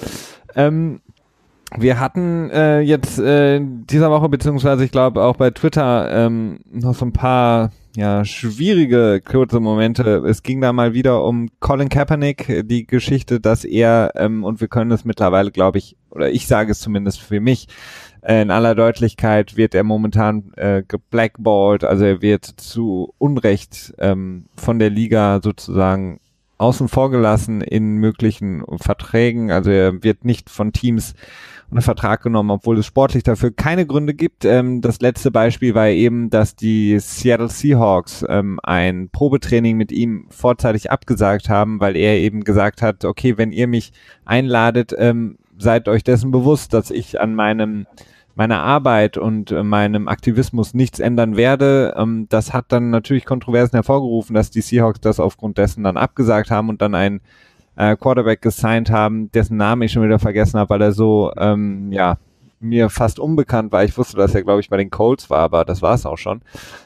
[SPEAKER 1] Wir hatten jetzt dieser Woche, beziehungsweise ich glaube auch bei Twitter noch so ein paar schwierige kurze Momente. Es ging da mal wieder um Colin Kaepernick, die Geschichte, dass er, und wir können es mittlerweile, glaube ich, oder ich sage es zumindest für mich, in aller Deutlichkeit wird er momentan geblackballt, also er wird zu Unrecht von der Liga sozusagen außen vor gelassen in möglichen Verträgen, also er wird nicht von Teams unter Vertrag genommen, obwohl es sportlich dafür keine Gründe gibt. Das letzte Beispiel war eben, dass die Seattle Seahawks ein Probetraining mit ihm vorzeitig abgesagt haben, weil er eben gesagt hat, okay, wenn ihr mich einladet, seid euch dessen bewusst, dass ich an meiner Arbeit und meinem Aktivismus nichts ändern werde. Das hat dann natürlich Kontroversen hervorgerufen, dass die Seahawks das aufgrund dessen dann abgesagt haben und dann einen Quarterback gesigned haben, dessen Namen ich schon wieder vergessen habe, weil er so mir fast unbekannt war. Ich wusste, dass er, glaube ich, bei den Colts war, aber das war es auch schon.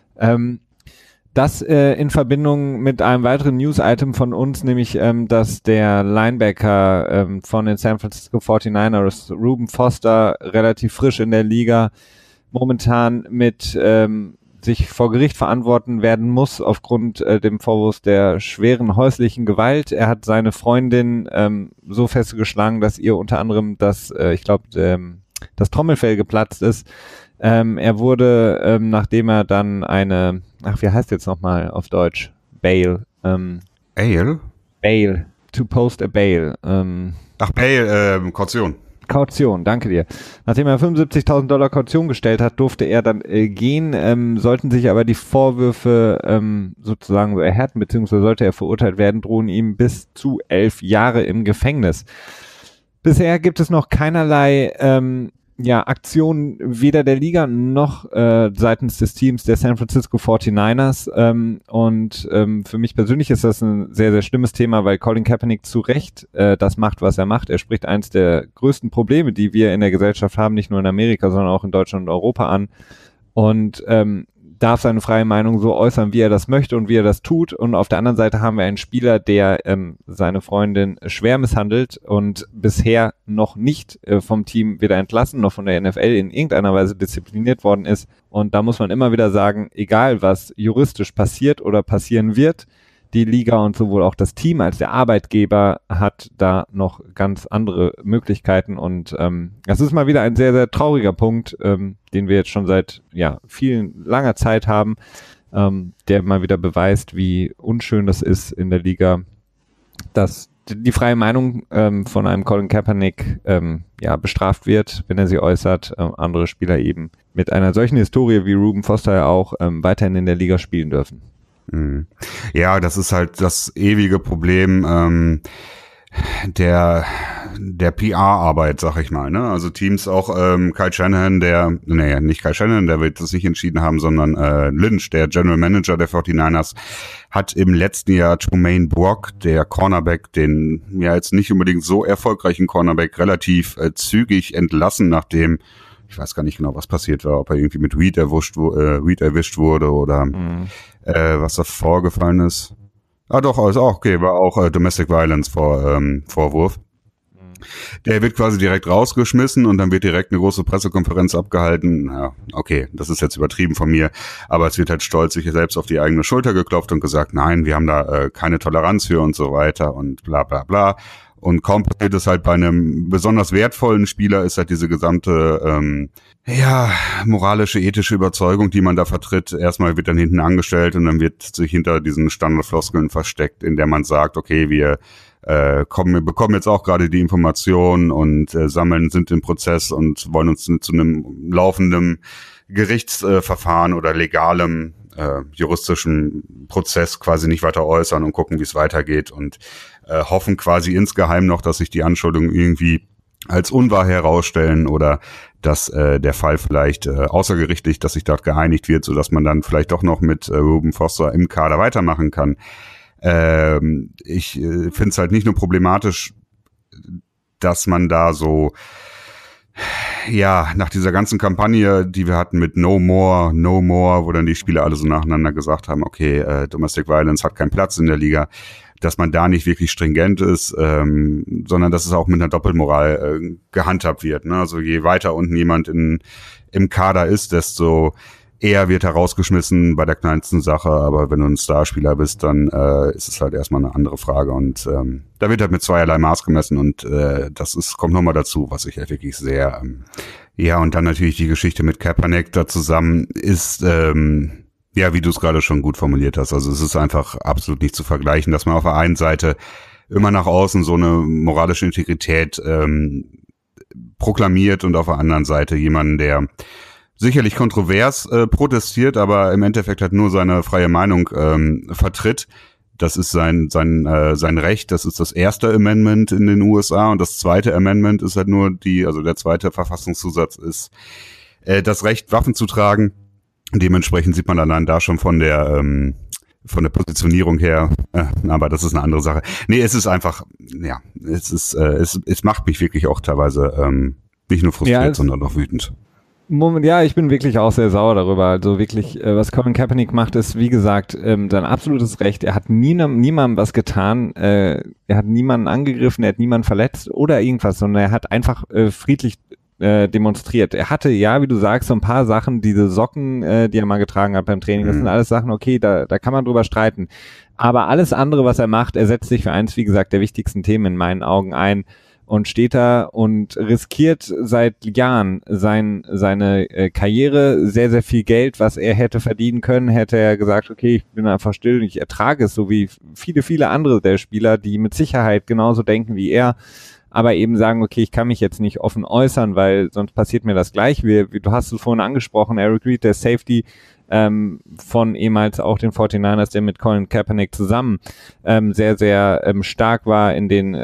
[SPEAKER 1] Das in Verbindung mit einem weiteren News-Item von uns, nämlich dass der Linebacker von den San Francisco 49ers, Reuben Foster, relativ frisch in der Liga, momentan mit sich vor Gericht verantworten werden muss aufgrund dem Vorwurf der schweren häuslichen Gewalt. Er hat seine Freundin so festgeschlagen, dass ihr unter anderem das Trommelfell geplatzt ist. Er wurde, nachdem er dann wie heißt jetzt nochmal auf Deutsch? Bail. Bail. To post a bail.
[SPEAKER 2] Bail, Kaution.
[SPEAKER 1] Kaution, danke dir. Nachdem er $75.000 Kaution gestellt hat, durfte er dann gehen. Sollten sich aber die Vorwürfe sozusagen so erhärten, beziehungsweise sollte er verurteilt werden, drohen ihm bis zu 11 Jahre im Gefängnis. Bisher gibt es noch keinerlei Aktionen weder der Liga noch seitens des Teams der San Francisco 49ers und für mich persönlich ist das ein sehr, sehr schlimmes Thema, weil Colin Kaepernick zu Recht das macht, was er macht. Er spricht eins der größten Probleme, die wir in der Gesellschaft haben, nicht nur in Amerika, sondern auch in Deutschland und Europa an und darf seine freie Meinung so äußern, wie er das möchte und wie er das tut. Und auf der anderen Seite haben wir einen Spieler, der seine Freundin schwer misshandelt und bisher noch nicht vom Team weder entlassen, noch von der NFL in irgendeiner Weise diszipliniert worden ist. Und da muss man immer wieder sagen, egal was juristisch passiert oder passieren wird, die Liga und sowohl auch das Team als der Arbeitgeber hat da noch ganz andere Möglichkeiten und das ist mal wieder ein sehr, sehr trauriger Punkt, den wir jetzt schon seit langer Zeit haben, der mal wieder beweist, wie unschön das ist in der Liga, dass die freie Meinung von einem Colin Kaepernick bestraft wird, wenn er sie äußert, andere Spieler eben mit einer solchen Historie wie Reuben Foster ja auch weiterhin in der Liga spielen dürfen.
[SPEAKER 2] Ja, das ist halt das ewige Problem der PR-Arbeit, sag ich mal, ne? Also Teams auch Kyle Shanahan, nicht Kyle Shanahan, der wird das nicht entschieden haben, sondern Lynch, der General Manager der 49ers, hat im letzten Jahr Trumaine Brock, der Cornerback, den jetzt nicht unbedingt so erfolgreichen Cornerback, relativ zügig entlassen, nachdem ich weiß gar nicht genau, was passiert war, ob er irgendwie mit Weed erwischt wurde oder was da vorgefallen ist. Doch, also okay, war auch Domestic Violence Vorwurf. Der wird quasi direkt rausgeschmissen und dann wird direkt eine große Pressekonferenz abgehalten. Ja, okay, das ist jetzt übertrieben von mir, aber es wird halt stolz sich selbst auf die eigene Schulter geklopft und gesagt, nein, wir haben da keine Toleranz für und so weiter und bla bla bla. Und kaum passiert es halt bei einem besonders wertvollen Spieler, ist halt diese gesamte moralische, ethische Überzeugung, die man da vertritt. Erstmal wird dann hinten angestellt und dann wird sich hinter diesen Standardfloskeln versteckt, in der man sagt, okay, wir bekommen jetzt auch gerade die Informationen und sind im Prozess und wollen uns zu einem laufenden Gerichtsverfahren oder legalem juristischen Prozess quasi nicht weiter äußern und gucken, wie es weitergeht und hoffen quasi insgeheim noch, dass sich die Anschuldigungen irgendwie als unwahr herausstellen oder dass der Fall vielleicht außergerichtlich, dass sich dort geeinigt wird, sodass man dann vielleicht doch noch mit Reuben Foster im Kader weitermachen kann. Ich finde es halt nicht nur problematisch, dass man da so nach dieser ganzen Kampagne, die wir hatten mit No More, wo dann die Spieler alle so nacheinander gesagt haben, okay, Domestic Violence hat keinen Platz in der Liga, dass man da nicht wirklich stringent ist, sondern dass es auch mit einer Doppelmoral gehandhabt wird. Ne? Also je weiter unten jemand im Kader ist, desto er wird herausgeschmissen bei der kleinsten Sache, aber wenn du ein Starspieler bist, dann ist es halt erstmal eine andere Frage und da wird halt mit zweierlei Maß gemessen und kommt nochmal dazu, was ich halt wirklich sehr und dann natürlich die Geschichte mit Kaepernick da zusammen ist wie du es gerade schon gut formuliert hast, also es ist einfach absolut nicht zu vergleichen, dass man auf der einen Seite immer nach außen so eine moralische Integrität proklamiert und auf der anderen Seite jemanden, der sicherlich kontrovers protestiert, aber im Endeffekt halt nur seine freie Meinung vertritt. Das ist sein Recht, das ist das erste Amendment in den USA und das zweite Amendment ist halt nur der zweite Verfassungszusatz ist das Recht, Waffen zu tragen. Dementsprechend sieht man allein da schon von der Positionierung her, aber das ist eine andere Sache. Nee, es ist einfach, es macht mich wirklich auch teilweise nicht nur frustriert, sondern auch wütend.
[SPEAKER 1] Moment, ja, ich bin wirklich auch sehr sauer darüber. Also wirklich, was Colin Kaepernick macht, ist, wie gesagt, sein absolutes Recht. Er hat niemandem was getan, er hat niemanden angegriffen, er hat niemanden verletzt oder irgendwas, sondern er hat einfach friedlich demonstriert. Er hatte, ja, wie du sagst, so ein paar Sachen, diese Socken, die er mal getragen hat beim Training, das sind alles Sachen, okay, da kann man drüber streiten. Aber alles andere, was er macht, er setzt sich für eins, wie gesagt, der wichtigsten Themen in meinen Augen ein und steht da und riskiert seit Jahren seine Karriere, sehr, sehr viel Geld, was er hätte verdienen können, hätte er gesagt, okay, ich bin einfach still und ich ertrage es, so wie viele, viele andere der Spieler, die mit Sicherheit genauso denken wie er, aber eben sagen, okay, ich kann mich jetzt nicht offen äußern, weil sonst passiert mir das gleich. Du hast es vorhin angesprochen, Eric Reid, der Safety von ehemals auch den 49ers, der mit Colin Kaepernick zusammen sehr, sehr stark war in den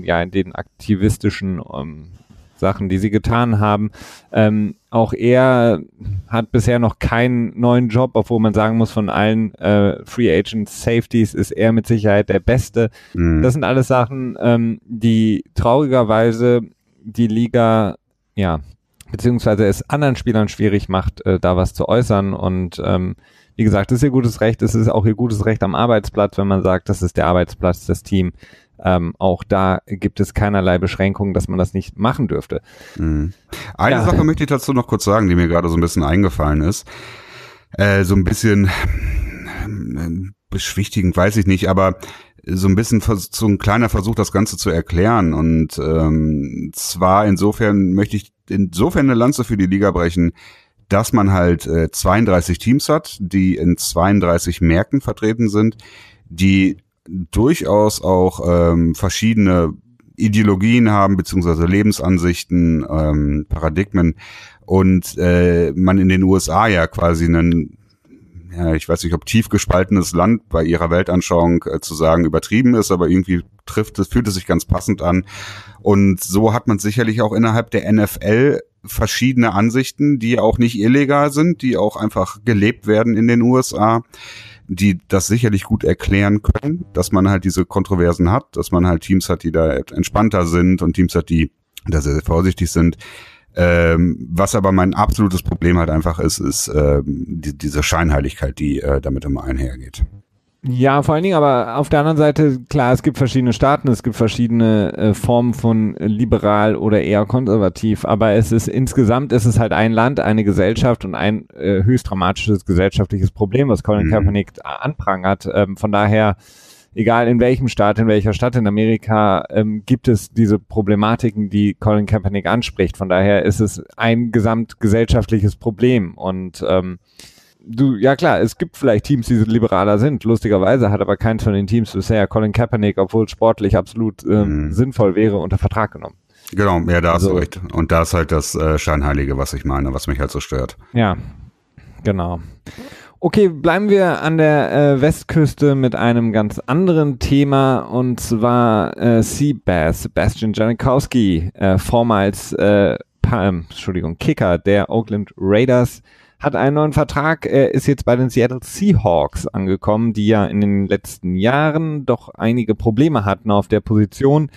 [SPEAKER 1] aktivistischen Sachen, die sie getan haben. Auch er hat bisher noch keinen neuen Job, obwohl man sagen muss, von allen Free Agent Safeties ist er mit Sicherheit der Beste. Das sind alles Sachen, die traurigerweise die Liga, beziehungsweise es anderen Spielern schwierig macht, da was zu äußern. Und wie gesagt, das ist ihr gutes Recht. Es ist auch ihr gutes Recht am Arbeitsplatz, wenn man sagt, das ist der Arbeitsplatz, das Team. Auch da gibt es keinerlei Beschränkungen, dass man das nicht machen dürfte.
[SPEAKER 2] Eine Sache möchte ich dazu noch kurz sagen, die mir gerade so ein bisschen eingefallen ist. So ein bisschen beschwichtigend, weiß ich nicht, aber so ein bisschen so ein kleiner Versuch, das Ganze zu erklären. Und zwar möchte ich eine Lanze für die Liga brechen, dass man halt 32 Teams hat, die in 32 Märkten vertreten sind, die durchaus auch verschiedene Ideologien haben, beziehungsweise Lebensansichten, Paradigmen und man in den USA ja quasi ich weiß nicht, ob tief gespaltenes Land bei ihrer Weltanschauung zu sagen übertrieben ist, aber irgendwie fühlt es sich ganz passend an. Und so hat man sicherlich auch innerhalb der NFL verschiedene Ansichten, die auch nicht illegal sind, die auch einfach gelebt werden in den USA, die das sicherlich gut erklären können, dass man halt diese Kontroversen hat, dass man halt Teams hat, die da entspannter sind und Teams hat, die da sehr, sehr vorsichtig sind. Was aber mein absolutes Problem halt einfach ist diese Scheinheiligkeit, die damit immer einhergeht.
[SPEAKER 1] Ja, vor allen Dingen, aber auf der anderen Seite, klar, es gibt verschiedene Staaten, es gibt verschiedene Formen von liberal oder eher konservativ, aber insgesamt ist es halt ein Land, eine Gesellschaft und ein höchst dramatisches gesellschaftliches Problem, was Colin Kaepernick anprangert. Von daher, egal in welchem Staat, in welcher Stadt in Amerika, gibt es diese Problematiken, die Colin Kaepernick anspricht. Von daher ist es ein gesamtgesellschaftliches Problem und ja klar, es gibt vielleicht Teams, die liberaler sind. Lustigerweise hat aber keins von den Teams bisher Colin Kaepernick, obwohl sportlich absolut sinnvoll wäre, unter Vertrag genommen.
[SPEAKER 2] Genau, ja, da hast du recht. Und da ist halt das Scheinheilige, was ich meine, was mich halt so stört.
[SPEAKER 1] Ja, genau. Okay, bleiben wir an der Westküste mit einem ganz anderen Thema und zwar Sebastian Janikowski, vormals Kicker der Oakland Raiders, hat einen neuen Vertrag, ist jetzt bei den Seattle Seahawks angekommen, die ja in den letzten Jahren doch einige Probleme hatten auf der Position.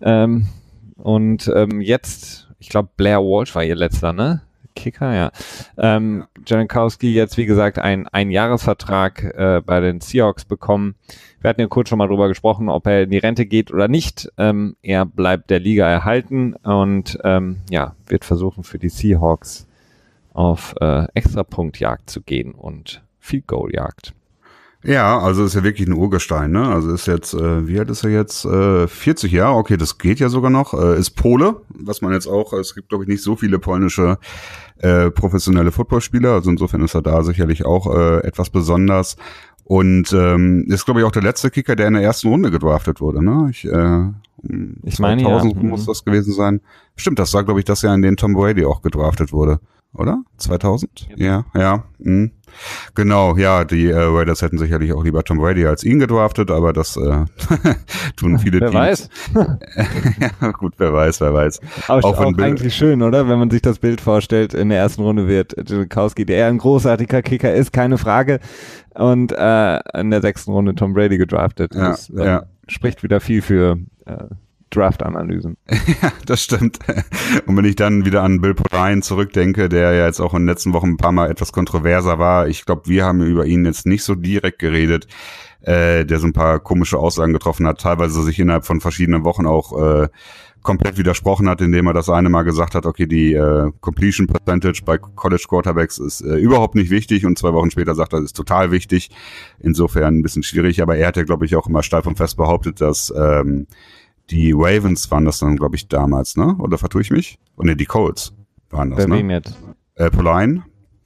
[SPEAKER 1] Jetzt, ich glaube Blair Walsh war ihr letzter, ne? Kicker, ja. Janikowski jetzt, wie gesagt, ein Jahresvertrag bei den Seahawks bekommen. Wir hatten ja kurz schon mal drüber gesprochen, ob er in die Rente geht oder nicht. Er bleibt der Liga erhalten und wird versuchen, für die Seahawks auf Extrapunktjagd zu gehen und Field Goal Jagd.
[SPEAKER 2] Ja, also ist ja wirklich ein Urgestein, ne? Also ist jetzt, wie alt ist er jetzt? 40 Jahre, okay, das geht ja sogar noch. Ist Pole, was man jetzt auch, es gibt glaube ich nicht so viele polnische professionelle Footballspieler, also insofern ist er da sicherlich auch etwas besonders. Und ist glaube ich auch der letzte Kicker, der in der ersten Runde gedraftet wurde, ne? Ich meine 2000 ja. Muss das gewesen sein. Stimmt, das war glaube ich das Jahr, in dem Tom Brady auch gedraftet wurde. Oder? 2000? Ja. Genau, ja, die Raiders hätten sicherlich auch lieber Tom Brady als ihn gedraftet, aber das tun viele
[SPEAKER 1] wer
[SPEAKER 2] Teams.
[SPEAKER 1] Wer weiß.
[SPEAKER 2] Ja, gut, wer weiß.
[SPEAKER 1] Aber auch eigentlich schön, oder? Wenn man sich das Bild vorstellt, in der ersten Runde wird Janikowski, der ein großartiger Kicker ist, keine Frage, und in der 6. Runde Tom Brady gedraftet.
[SPEAKER 2] Ja,
[SPEAKER 1] das spricht wieder viel für Draft-Analysen.
[SPEAKER 2] Ja, das stimmt. Und wenn ich dann wieder an Bill Polian zurückdenke, der ja jetzt auch in den letzten Wochen ein paar Mal etwas kontroverser war, ich glaube, wir haben über ihn jetzt nicht so direkt geredet, der so ein paar komische Aussagen getroffen hat, teilweise sich innerhalb von verschiedenen Wochen auch komplett widersprochen hat, indem er das eine Mal gesagt hat, okay, die Completion Percentage bei College Quarterbacks ist überhaupt nicht wichtig, und 2 Wochen später sagt er, das ist total wichtig. Insofern ein bisschen schwierig, aber er hat ja, glaube ich, auch immer steif und fest behauptet, dass die Ravens waren das dann, glaube ich, damals, ne? Oder vertue ich mich? Oh ne, die Colts waren das,
[SPEAKER 1] bei wem jetzt?
[SPEAKER 2] Polian?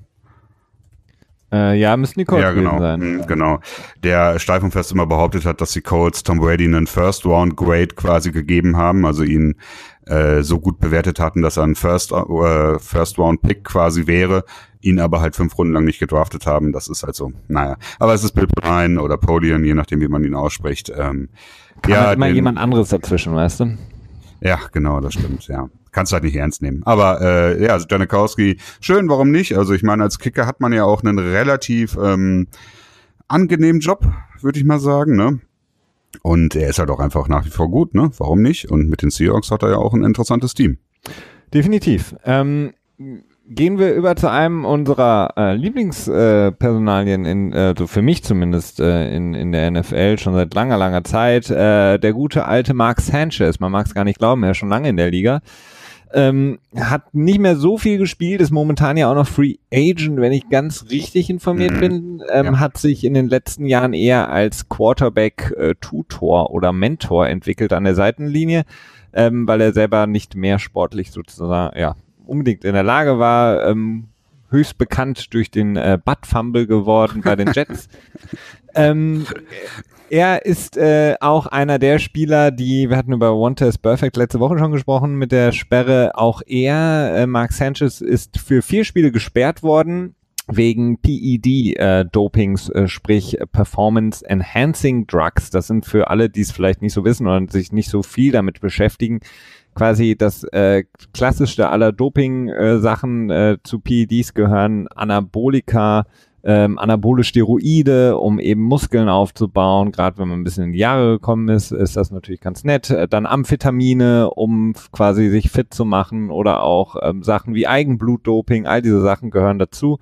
[SPEAKER 1] Ja, müssen die Colts
[SPEAKER 2] genau,
[SPEAKER 1] sein.
[SPEAKER 2] Genau. Der steif und fest immer behauptet hat, dass die Colts Tom Brady einen First-Round-Grade quasi gegeben haben, also ihn so gut bewertet hatten, dass er ein First-Round-Pick quasi wäre, ihn aber halt 5 Runden lang nicht gedraftet haben. Das ist halt so, naja. Aber es ist Bill Polian oder Polian, je nachdem, wie man ihn ausspricht.
[SPEAKER 1] Ja, immer jemand anderes dazwischen, weißt du?
[SPEAKER 2] Ja, genau, das stimmt, ja. Kannst du halt nicht ernst nehmen. Aber ja, also Janikowski, schön, warum nicht? Also ich meine, als Kicker hat man ja auch einen relativ angenehmen Job, würde ich mal sagen, ne? Und er ist halt auch einfach nach wie vor gut, ne? Warum nicht? Und mit den Seahawks hat er ja auch ein interessantes Team.
[SPEAKER 1] Definitiv. Gehen wir über zu einem unserer Lieblingspersonalien, so für mich zumindest, in der NFL schon seit langer Zeit. Der gute alte Mark Sanchez, man mag es gar nicht glauben, er ist schon lange in der Liga. Hat nicht mehr so viel gespielt, ist momentan ja auch noch Free Agent, wenn ich ganz richtig informiert bin, hat sich in den letzten Jahren eher als Quarterback-Tutor oder Mentor entwickelt an der Seitenlinie, weil er selber nicht mehr sportlich sozusagen, ja, unbedingt in der Lage war, höchst bekannt durch den Butt-Fumble geworden bei den Jets. Er ist auch einer der Spieler, wir hatten über One Test Perfect letzte Woche schon gesprochen, mit der Sperre. Auch Mark Sanchez, ist für 4 Spiele gesperrt worden wegen PED-Dopings, sprich Performance Enhancing Drugs. Das sind für alle, die es vielleicht nicht so wissen oder sich nicht so viel damit beschäftigen, quasi das klassischste aller Doping-Sachen. Zu PEDs gehören Anabolika, anabole Steroide, um eben Muskeln aufzubauen. Gerade wenn man ein bisschen in die Jahre gekommen ist das natürlich ganz nett. Dann Amphetamine, um quasi sich fit zu machen, oder auch Sachen wie Eigenblutdoping. All diese Sachen gehören dazu.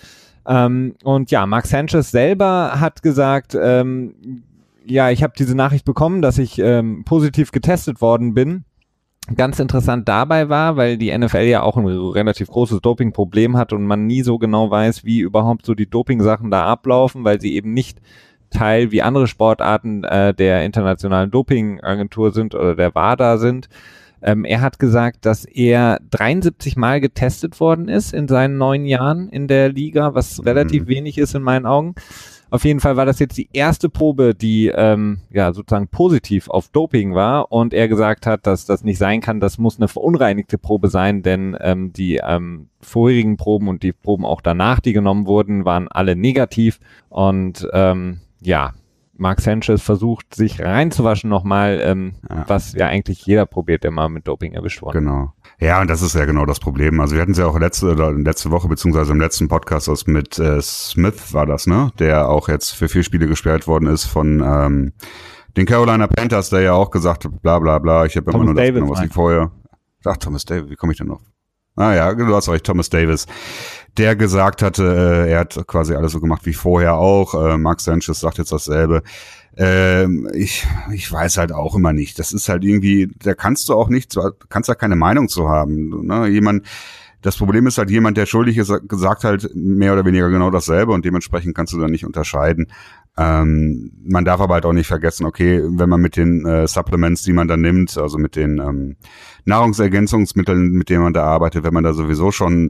[SPEAKER 1] Und ja, Mark Sanchez selber hat gesagt, ja, ich habe diese Nachricht bekommen, dass ich positiv getestet worden bin. Ganz interessant dabei war, weil die NFL ja auch ein relativ großes Dopingproblem hat und man nie so genau weiß, wie überhaupt so die Doping-Sachen da ablaufen, weil sie eben nicht Teil wie andere Sportarten der internationalen Dopingagentur sind oder der WADA sind. Er hat gesagt, dass er 73 Mal getestet worden ist in seinen 9 Jahren in der Liga, was relativ wenig ist in meinen Augen. Auf jeden Fall war das jetzt die erste Probe, die ja sozusagen positiv auf Doping war, und er gesagt hat, dass das nicht sein kann, das muss eine verunreinigte Probe sein, denn die vorherigen Proben und die Proben auch danach, die genommen wurden, waren alle negativ. Und ja, Mark Sanchez versucht, sich reinzuwaschen nochmal, was ja eigentlich jeder probiert, der mal mit Doping erwischt wurde.
[SPEAKER 2] Genau. Ja, und das ist ja genau das Problem. Also wir hatten es ja auch letzte Woche, beziehungsweise im letzten Podcast, mit Smith war das, ne? Der auch jetzt für 4 Spiele gesperrt worden ist von den Carolina Panthers, der ja auch gesagt hat, bla bla bla, ich habe immer nur das genommen, was ich vorher... Ach, Thomas Davis, wie komme ich denn noch? Ah ja, du hast recht, Thomas Davis, der gesagt hatte, er hat quasi alles so gemacht wie vorher auch. Mark Sanchez sagt jetzt dasselbe. Ich weiß halt auch immer nicht. Das ist halt irgendwie, da kannst du auch nicht, kannst da keine Meinung zu haben. Ne? Jemand, Das Problem ist halt, jemand, der schuldig ist, sagt halt mehr oder weniger genau dasselbe und dementsprechend kannst du dann nicht unterscheiden. Man darf aber halt auch nicht vergessen, okay, wenn man mit den Supplements, die man da nimmt, also mit den Nahrungsergänzungsmitteln, mit denen man da arbeitet, wenn man da sowieso schon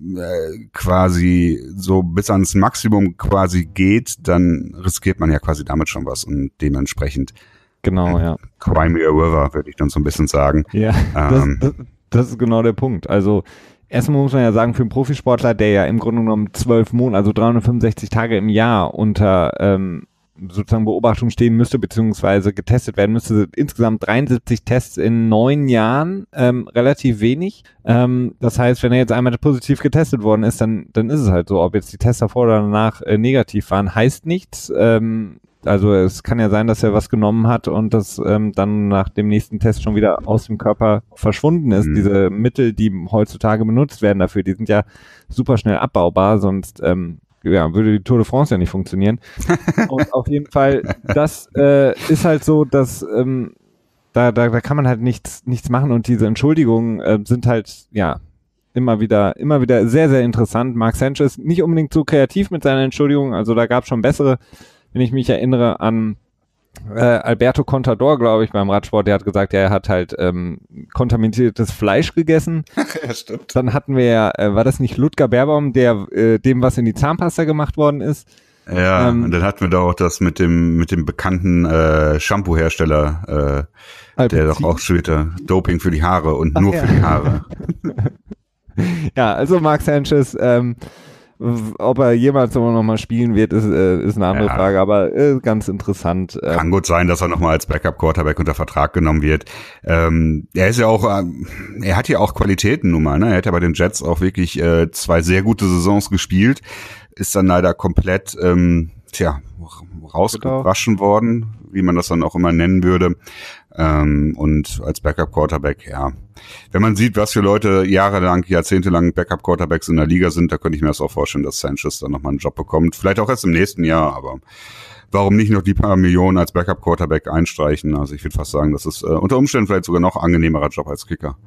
[SPEAKER 2] quasi so bis ans Maximum quasi geht, dann riskiert man ja quasi damit schon was und dementsprechend
[SPEAKER 1] genau, ja.
[SPEAKER 2] Cry me a river, würde ich dann so ein bisschen sagen.
[SPEAKER 1] Ja, das ist genau der Punkt. Also erstmal muss man ja sagen, für einen Profisportler, der ja im Grunde genommen 12 Monate, also 365 Tage im Jahr unter sozusagen Beobachtung stehen müsste, beziehungsweise getestet werden müsste, insgesamt 73 Tests in 9 Jahren, relativ wenig. Das heißt, wenn er jetzt einmal positiv getestet worden ist, dann ist es halt so. Ob jetzt die Tests davor oder danach negativ waren, heißt nichts. Also es kann ja sein, dass er was genommen hat und das dann nach dem nächsten Test schon wieder aus dem Körper verschwunden ist. Diese Mittel, die heutzutage benutzt werden dafür, die sind ja super schnell abbaubar, sonst würde die Tour de France ja nicht funktionieren. Und auf jeden Fall, das ist halt so, dass da kann man halt nichts machen und diese Entschuldigungen sind halt, ja, immer wieder sehr, sehr interessant. Mark Sanchez nicht unbedingt so kreativ mit seiner Entschuldigung, also da gab es schon bessere. Wenn ich mich erinnere an Alberto Contador, glaube ich, beim Radsport, der hat gesagt, ja, er hat halt kontaminiertes Fleisch gegessen.
[SPEAKER 2] Ja, stimmt.
[SPEAKER 1] Dann hatten wir ja, war das nicht Ludger Beerbaum, der dem was in die Zahnpasta gemacht worden ist?
[SPEAKER 2] Ja, und dann hatten wir da auch das mit dem bekannten Shampoo-Hersteller, der doch auch später Doping für die Haare und nur für die Haare.
[SPEAKER 1] Ja, also Mark Sanchez, ob er jemals noch mal spielen wird, ist eine andere Frage, aber ganz interessant.
[SPEAKER 2] Kann gut sein, dass er noch mal als Backup-Quarterback unter Vertrag genommen wird. Er ist ja auch, er hat ja auch Qualitäten nun mal, ne? Er hat ja bei den Jets auch wirklich 2 sehr gute Saisons gespielt, ist dann leider komplett rausgewaschen worden, wie man das dann auch immer nennen würde. Und als Backup-Quarterback, ja. Wenn man sieht, was für Leute jahrzehntelang Backup-Quarterbacks in der Liga sind, da könnte ich mir das auch vorstellen, dass Sanchez dann nochmal einen Job bekommt. Vielleicht auch erst im nächsten Jahr, aber warum nicht noch die paar Millionen als Backup-Quarterback einstreichen? Also ich würde fast sagen, das ist unter Umständen vielleicht sogar noch angenehmerer Job als Kicker.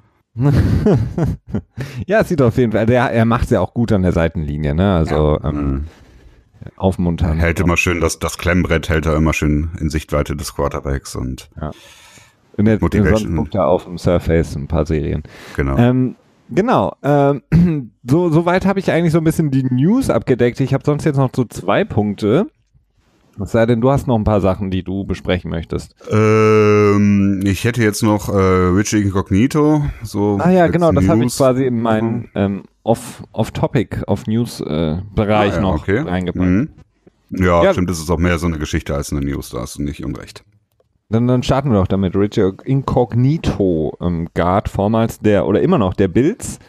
[SPEAKER 1] Ja, es sieht auf jeden Fall, er macht es ja auch gut an der Seitenlinie, ne? Also aufmuntern.
[SPEAKER 2] Er hält immer schön, das Klemmbrett hält er immer schön in Sichtweite des Quarterbacks und
[SPEAKER 1] in der guckt er auf dem Surface ein paar Serien.
[SPEAKER 2] Genau.
[SPEAKER 1] Genau. Soweit habe ich eigentlich so ein bisschen die News abgedeckt. Ich habe sonst jetzt noch so 2 Punkte. Es sei denn, du hast noch ein paar Sachen, die du besprechen möchtest.
[SPEAKER 2] Ich hätte jetzt noch Richie Incognito. So
[SPEAKER 1] ja, genau, das habe ich quasi in meinen Off-Topic, Off-News-Bereich noch reingepackt.
[SPEAKER 2] Ja, stimmt, das ist auch mehr so eine Geschichte als eine News, da hast du nicht unrecht.
[SPEAKER 1] Dann starten wir doch damit. Richie Incognito, Guard, vormals immer noch der Bills.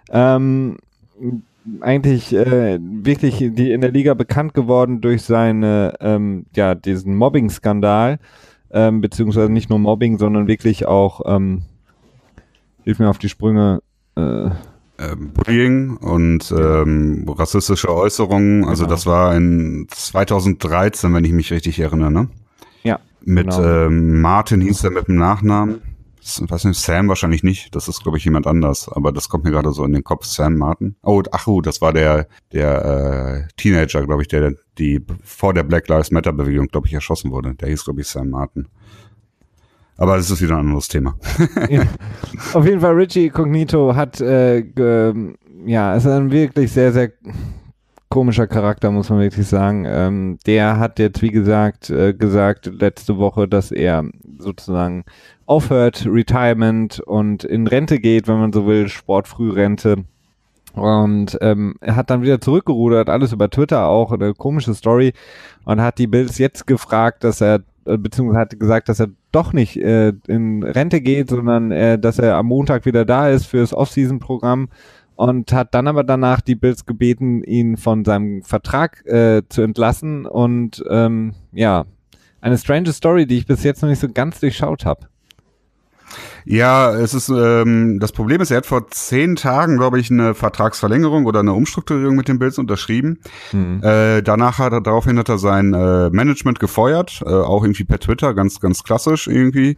[SPEAKER 1] Eigentlich wirklich in der Liga bekannt geworden durch seine, diesen Mobbing-Skandal, beziehungsweise nicht nur Mobbing, sondern wirklich auch, hilf mir auf die Sprünge,
[SPEAKER 2] Bullying und rassistische Äußerungen, also das war in 2013, wenn ich mich richtig erinnere, ne?
[SPEAKER 1] Ja.
[SPEAKER 2] Mit Martin hieß er mit dem Nachnamen. Was nicht, Sam wahrscheinlich nicht. Das ist, glaube ich, jemand anders. Aber das kommt mir gerade so in den Kopf. Sam Martin. Das war der Teenager, glaube ich, die vor der Black Lives Matter Bewegung, glaube ich, erschossen wurde. Der hieß, glaube ich, Sam Martin. Aber das ist wieder ein anderes Thema.
[SPEAKER 1] Ja. Auf jeden Fall, Richie Incognito ist ein wirklich sehr, sehr komischer Charakter, muss man wirklich sagen. Der hat jetzt, wie gesagt letzte Woche, dass er sozusagen aufhört, Retirement und in Rente geht, wenn man so will, Sportfrührente. Und er hat dann wieder zurückgerudert, alles über Twitter auch, eine komische Story, und hat die Bills jetzt gefragt, beziehungsweise hat gesagt, dass er doch nicht in Rente geht, sondern dass er am Montag wieder da ist fürs Off-Season-Programm, und hat dann aber danach die Bills gebeten, ihn von seinem Vertrag zu entlassen, und eine strange Story, die ich bis jetzt noch nicht so ganz durchschaut habe.
[SPEAKER 2] Ja, es ist das Problem ist, er hat vor 10 Tagen, glaube ich, eine Vertragsverlängerung oder eine Umstrukturierung mit den Bills unterschrieben. Daraufhin hat er sein Management gefeuert, auch irgendwie per Twitter, ganz klassisch irgendwie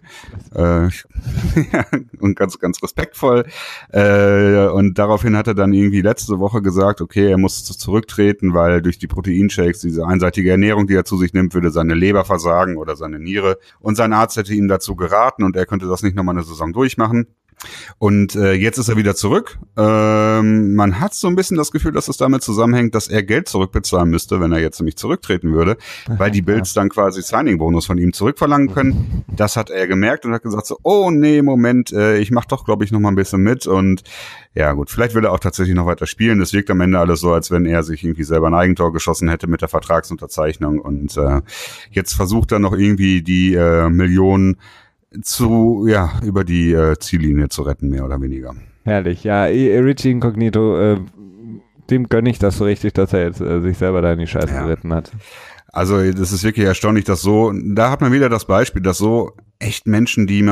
[SPEAKER 2] und ganz respektvoll. Und daraufhin hat er dann irgendwie letzte Woche gesagt, okay, er muss zurücktreten, weil durch die Proteinshakes, diese einseitige Ernährung, die er zu sich nimmt, würde seine Leber versagen oder seine Niere. Und sein Arzt hätte ihm dazu geraten und er könnte das nicht nochmal eine Saison durchmachen. Und jetzt ist er wieder zurück. Man hat so ein bisschen das Gefühl, dass es damit zusammenhängt, dass er Geld zurückbezahlen müsste, wenn er jetzt nämlich zurücktreten würde, weil die Bills dann quasi Signing-Bonus von ihm zurückverlangen können. Das hat er gemerkt und hat gesagt so, oh nee, Moment, ich mach doch, glaube ich, noch mal ein bisschen mit. Und ja gut, vielleicht will er auch tatsächlich noch weiter spielen. Das wirkt am Ende alles so, als wenn er sich irgendwie selber ein Eigentor geschossen hätte mit der Vertragsunterzeichnung. Und jetzt versucht er noch irgendwie die Millionen über die Ziellinie zu retten, mehr oder weniger.
[SPEAKER 1] Herrlich, ja, Richie Incognito, dem gönne ich das so richtig, dass er jetzt sich selber da in die Scheiße geritten hat.
[SPEAKER 2] Also das ist wirklich erstaunlich, dass da hat man wieder das Beispiel, dass so echt Menschen, die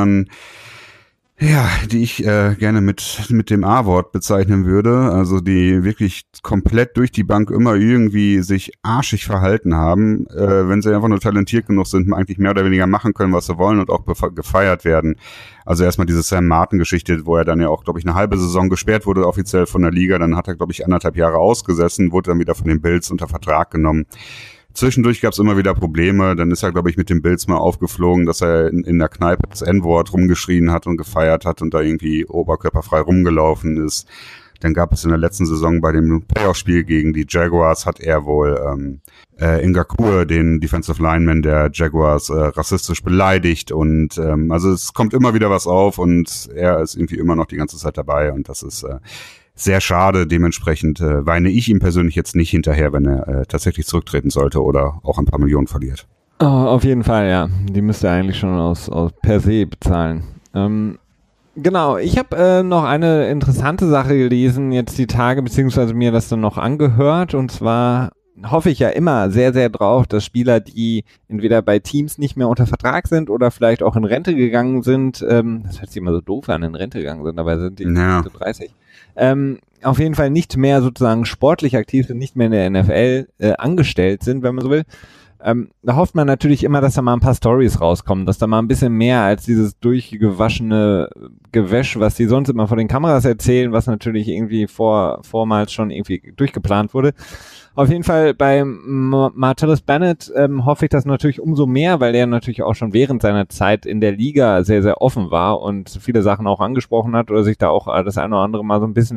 [SPEAKER 2] ich gerne mit dem A-Wort bezeichnen würde, also die wirklich komplett durch die Bank immer irgendwie sich arschig verhalten haben, wenn sie einfach nur talentiert genug sind, eigentlich mehr oder weniger machen können, was sie wollen und auch gefeiert werden. Also erstmal diese Sam Martin-Geschichte, wo er dann ja auch, glaube ich, eine halbe Saison gesperrt wurde offiziell von der Liga, dann hat er, glaube ich, 1,5 Jahre ausgesessen, wurde dann wieder von den Bills unter Vertrag genommen. Zwischendurch gab es immer wieder Probleme, dann ist er, glaube ich, mit den Bills mal aufgeflogen, dass er in der Kneipe das N-Wort rumgeschrien hat und gefeiert hat und da irgendwie oberkörperfrei rumgelaufen ist. Dann gab es in der letzten Saison bei dem Playoff-Spiel gegen die Jaguars, hat er wohl Ngakoue, den Defensive Lineman der Jaguars, rassistisch beleidigt und also es kommt immer wieder was auf und er ist irgendwie immer noch die ganze Zeit dabei und das ist sehr schade, dementsprechend weine ich ihm persönlich jetzt nicht hinterher, wenn er tatsächlich zurücktreten sollte oder auch ein paar Millionen verliert.
[SPEAKER 1] Oh, auf jeden Fall, ja. Die müsste er eigentlich schon aus per se bezahlen. Genau, ich habe noch eine interessante Sache gelesen jetzt die Tage, beziehungsweise mir das dann noch angehört und zwar hoffe ich ja immer sehr, sehr drauf, dass Spieler, die entweder bei Teams nicht mehr unter Vertrag sind oder vielleicht auch in Rente gegangen sind, das hört sich immer so doof an, in Rente gegangen sind, dabei sind die 30, auf jeden Fall nicht mehr sozusagen sportlich aktiv sind, nicht mehr in der NFL angestellt sind, wenn man so will. Da hofft man natürlich immer, dass da mal ein paar Stories rauskommen, dass da mal ein bisschen mehr als dieses durchgewaschene Gewäsch, was die sonst immer vor den Kameras erzählen, was natürlich irgendwie vormals schon irgendwie durchgeplant wurde. Auf jeden Fall bei Martellus Bennett hoffe ich das natürlich umso mehr, weil er natürlich auch schon während seiner Zeit in der Liga sehr, sehr offen war und viele Sachen auch angesprochen hat oder sich da auch das eine oder andere mal so ein bisschen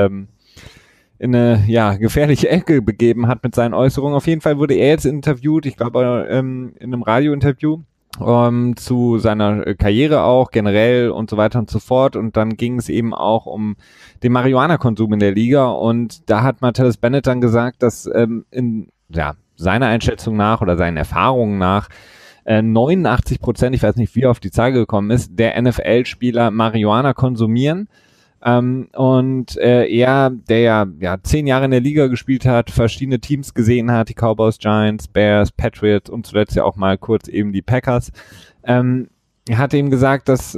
[SPEAKER 1] in eine gefährliche Ecke begeben hat mit seinen Äußerungen. Auf jeden Fall wurde er jetzt interviewt, ich glaube in einem Radiointerview zu seiner Karriere auch generell und so weiter und so fort. Und dann ging es eben auch um den Marihuana-Konsum in der Liga. Und da hat Martellus Bennett dann gesagt, dass seiner Einschätzung nach oder seinen Erfahrungen nach 89%, ich weiß nicht, wie er auf die Zahl gekommen ist, der NFL-Spieler Marihuana konsumieren. Und er, der ja 10 Jahre in der Liga gespielt hat, verschiedene Teams gesehen hat, die Cowboys, Giants, Bears, Patriots und zuletzt ja auch mal kurz eben die Packers, er hat ihm gesagt, dass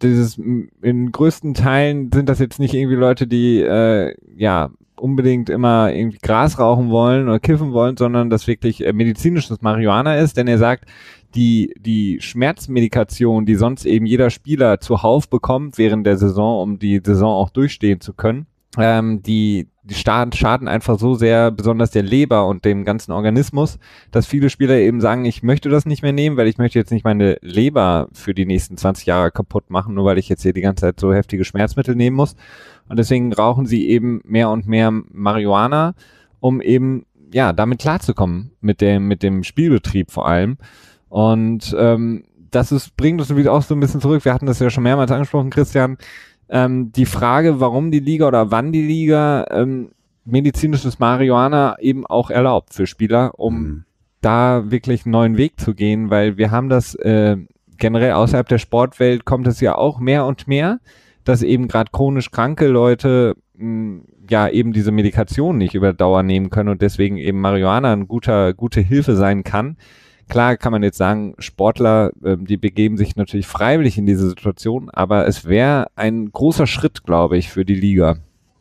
[SPEAKER 1] in größten Teilen sind das jetzt nicht irgendwie Leute, die unbedingt immer irgendwie Gras rauchen wollen oder kiffen wollen, sondern das wirklich medizinisches Marihuana ist, denn er sagt, die Schmerzmedikation, die sonst eben jeder Spieler zuhauf bekommt während der Saison, um die Saison auch durchstehen zu können, die schaden einfach so sehr, besonders der Leber und dem ganzen Organismus, dass viele Spieler eben sagen, ich möchte das nicht mehr nehmen, weil ich möchte jetzt nicht meine Leber für die nächsten 20 Jahre kaputt machen, nur weil ich jetzt hier die ganze Zeit so heftige Schmerzmittel nehmen muss. Und deswegen rauchen sie eben mehr und mehr Marihuana, um eben damit klarzukommen, mit dem Spielbetrieb vor allem. Und bringt uns wieder auch so ein bisschen zurück. Wir hatten das ja schon mehrmals angesprochen, Christian. Die Frage, warum die Liga oder wann die Liga medizinisches Marihuana eben auch erlaubt für Spieler, um da wirklich einen neuen Weg zu gehen, weil wir haben das generell außerhalb der Sportwelt kommt es ja auch mehr und mehr, dass eben gerade chronisch kranke Leute eben diese Medikation nicht über Dauer nehmen können und deswegen eben Marihuana eine gute Hilfe sein kann. klar kann man jetzt sagen, Sportler, die begeben sich natürlich freiwillig in diese Situation, aber es wäre ein großer Schritt, glaube ich, für die Liga.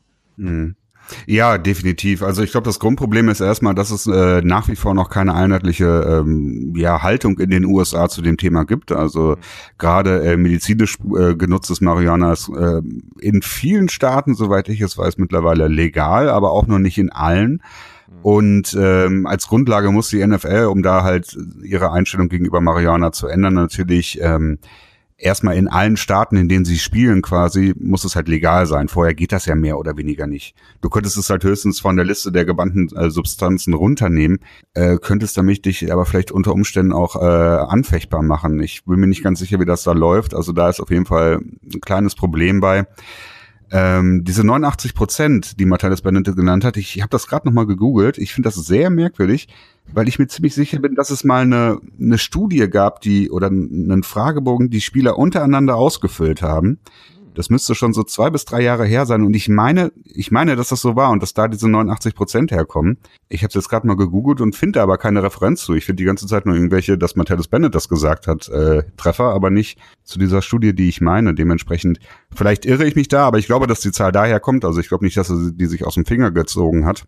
[SPEAKER 2] Ja, definitiv. Also ich glaube, das Grundproblem ist erstmal, dass es nach wie vor noch keine einheitliche Haltung in den USA zu dem Thema gibt. Also gerade medizinisch genutztes Marihuana ist in vielen Staaten, soweit ich es weiß, mittlerweile legal, aber auch noch nicht in allen. Und als Grundlage muss die NFL, um da halt ihre Einstellung gegenüber Marihuana zu ändern, natürlich erstmal in allen Staaten, in denen sie spielen quasi, muss es halt legal sein. Vorher geht das ja mehr oder weniger nicht. Du könntest es halt höchstens von der Liste der gebannten Substanzen runternehmen, könntest damit dich aber vielleicht unter Umständen auch anfechtbar machen. Ich bin mir nicht ganz sicher, wie das da läuft. Also da ist auf jeden Fall ein kleines Problem bei. Diese 89%, die Martellus Bennett genannt hat, ich habe das gerade nochmal gegoogelt. Ich finde das sehr merkwürdig, weil ich mir ziemlich sicher bin, dass es mal eine Studie gab, oder einen Fragebogen, die Spieler untereinander ausgefüllt haben. Das müsste schon so 2 bis 3 Jahre her sein. Und ich meine, dass das so war und dass da diese 89% herkommen. Ich habe es jetzt gerade mal gegoogelt und finde aber keine Referenz zu. Ich finde die ganze Zeit nur irgendwelche, dass Martellus Bennett das gesagt hat, Treffer, aber nicht zu dieser Studie, die ich meine. Dementsprechend, vielleicht irre ich mich da, aber ich glaube, dass die Zahl daher kommt. Also ich glaube nicht, dass die sich aus dem Finger gezogen hat.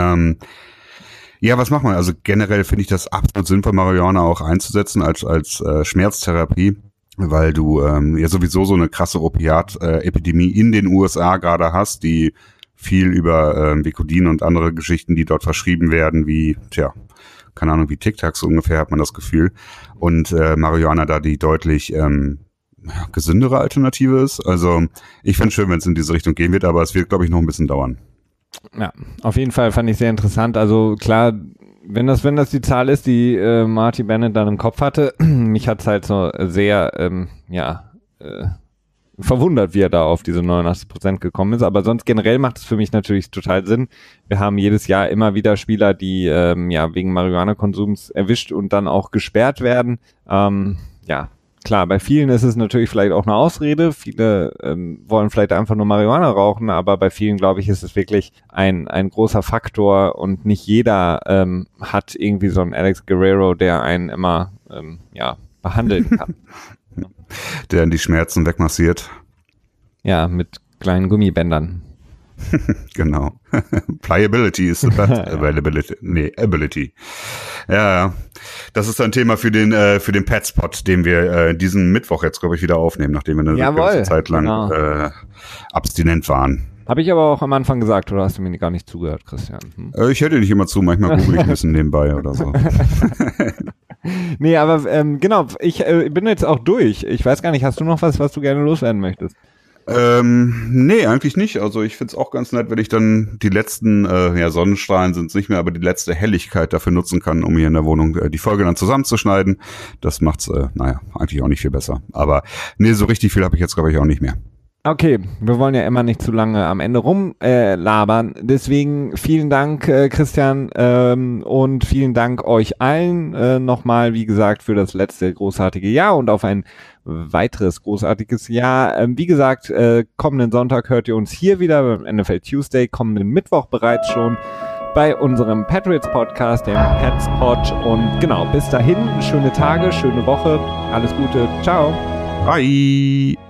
[SPEAKER 2] Ja, was macht man? Also generell finde ich das absolut sinnvoll, Marihuana auch einzusetzen als Schmerztherapie, weil du ja sowieso so eine krasse Opiat-Epidemie in den USA gerade hast, die viel über Vicodin und andere Geschichten, die dort verschrieben werden, wie, keine Ahnung, wie Tic-Tacs ungefähr, hat man das Gefühl. Und Marihuana da die deutlich gesündere Alternative ist. Also ich finde es schön, wenn es in diese Richtung gehen wird, aber es wird, glaube ich, noch ein bisschen dauern.
[SPEAKER 1] Ja, auf jeden Fall fand ich sehr interessant. Also klar, wenn das die Zahl ist, die Marty Bennett dann im Kopf hatte, mich hat's halt so sehr, verwundert, wie er da auf diese 89% gekommen ist. Aber sonst generell macht es für mich natürlich total Sinn. Wir haben jedes Jahr immer wieder Spieler, die wegen Marihuana-Konsums erwischt und dann auch gesperrt werden. Klar, bei vielen ist es natürlich vielleicht auch eine Ausrede. Viele wollen vielleicht einfach nur Marihuana rauchen, aber bei vielen, glaube ich, ist es wirklich ein großer Faktor und nicht jeder hat irgendwie so einen Alex Guerrero, der einen immer behandeln kann.
[SPEAKER 2] Der die Schmerzen wegmassiert.
[SPEAKER 1] Ja, mit kleinen Gummibändern.
[SPEAKER 2] Genau. Pliability ist Ability. Ja, das ist ein Thema für den Petspot, den wir diesen Mittwoch jetzt, glaube ich, wieder aufnehmen, nachdem wir eine ganze Zeit lang abstinent waren.
[SPEAKER 1] Habe ich aber auch am Anfang gesagt, oder hast du mir gar nicht zugehört, Christian?
[SPEAKER 2] Ich höre dir nicht immer zu, manchmal google ich ein bisschen nebenbei oder so.
[SPEAKER 1] Nee, aber genau, ich bin jetzt auch durch. Ich weiß gar nicht, hast du noch was du gerne loswerden möchtest?
[SPEAKER 2] Nee, eigentlich nicht. Also ich find's auch ganz nett, wenn ich dann die letzten, Sonnenstrahlen sind's nicht mehr, aber die letzte Helligkeit dafür nutzen kann, um hier in der Wohnung die Folge dann zusammenzuschneiden. Das macht's, eigentlich auch nicht viel besser. Aber nee, so richtig viel habe ich jetzt, glaube ich, auch nicht mehr.
[SPEAKER 1] Okay, wir wollen ja immer nicht zu lange am Ende rumlabern. Deswegen vielen Dank, Christian, und vielen Dank euch allen nochmal, wie gesagt, für das letzte großartige Jahr und auf ein weiteres großartiges Jahr. Wie gesagt, kommenden Sonntag hört ihr uns hier wieder beim NFL Tuesday, kommenden Mittwoch bereits schon bei unserem Patriots Podcast, dem Pats Pod. Und genau, bis dahin, schöne Tage, schöne Woche, alles Gute, ciao.
[SPEAKER 2] Bye.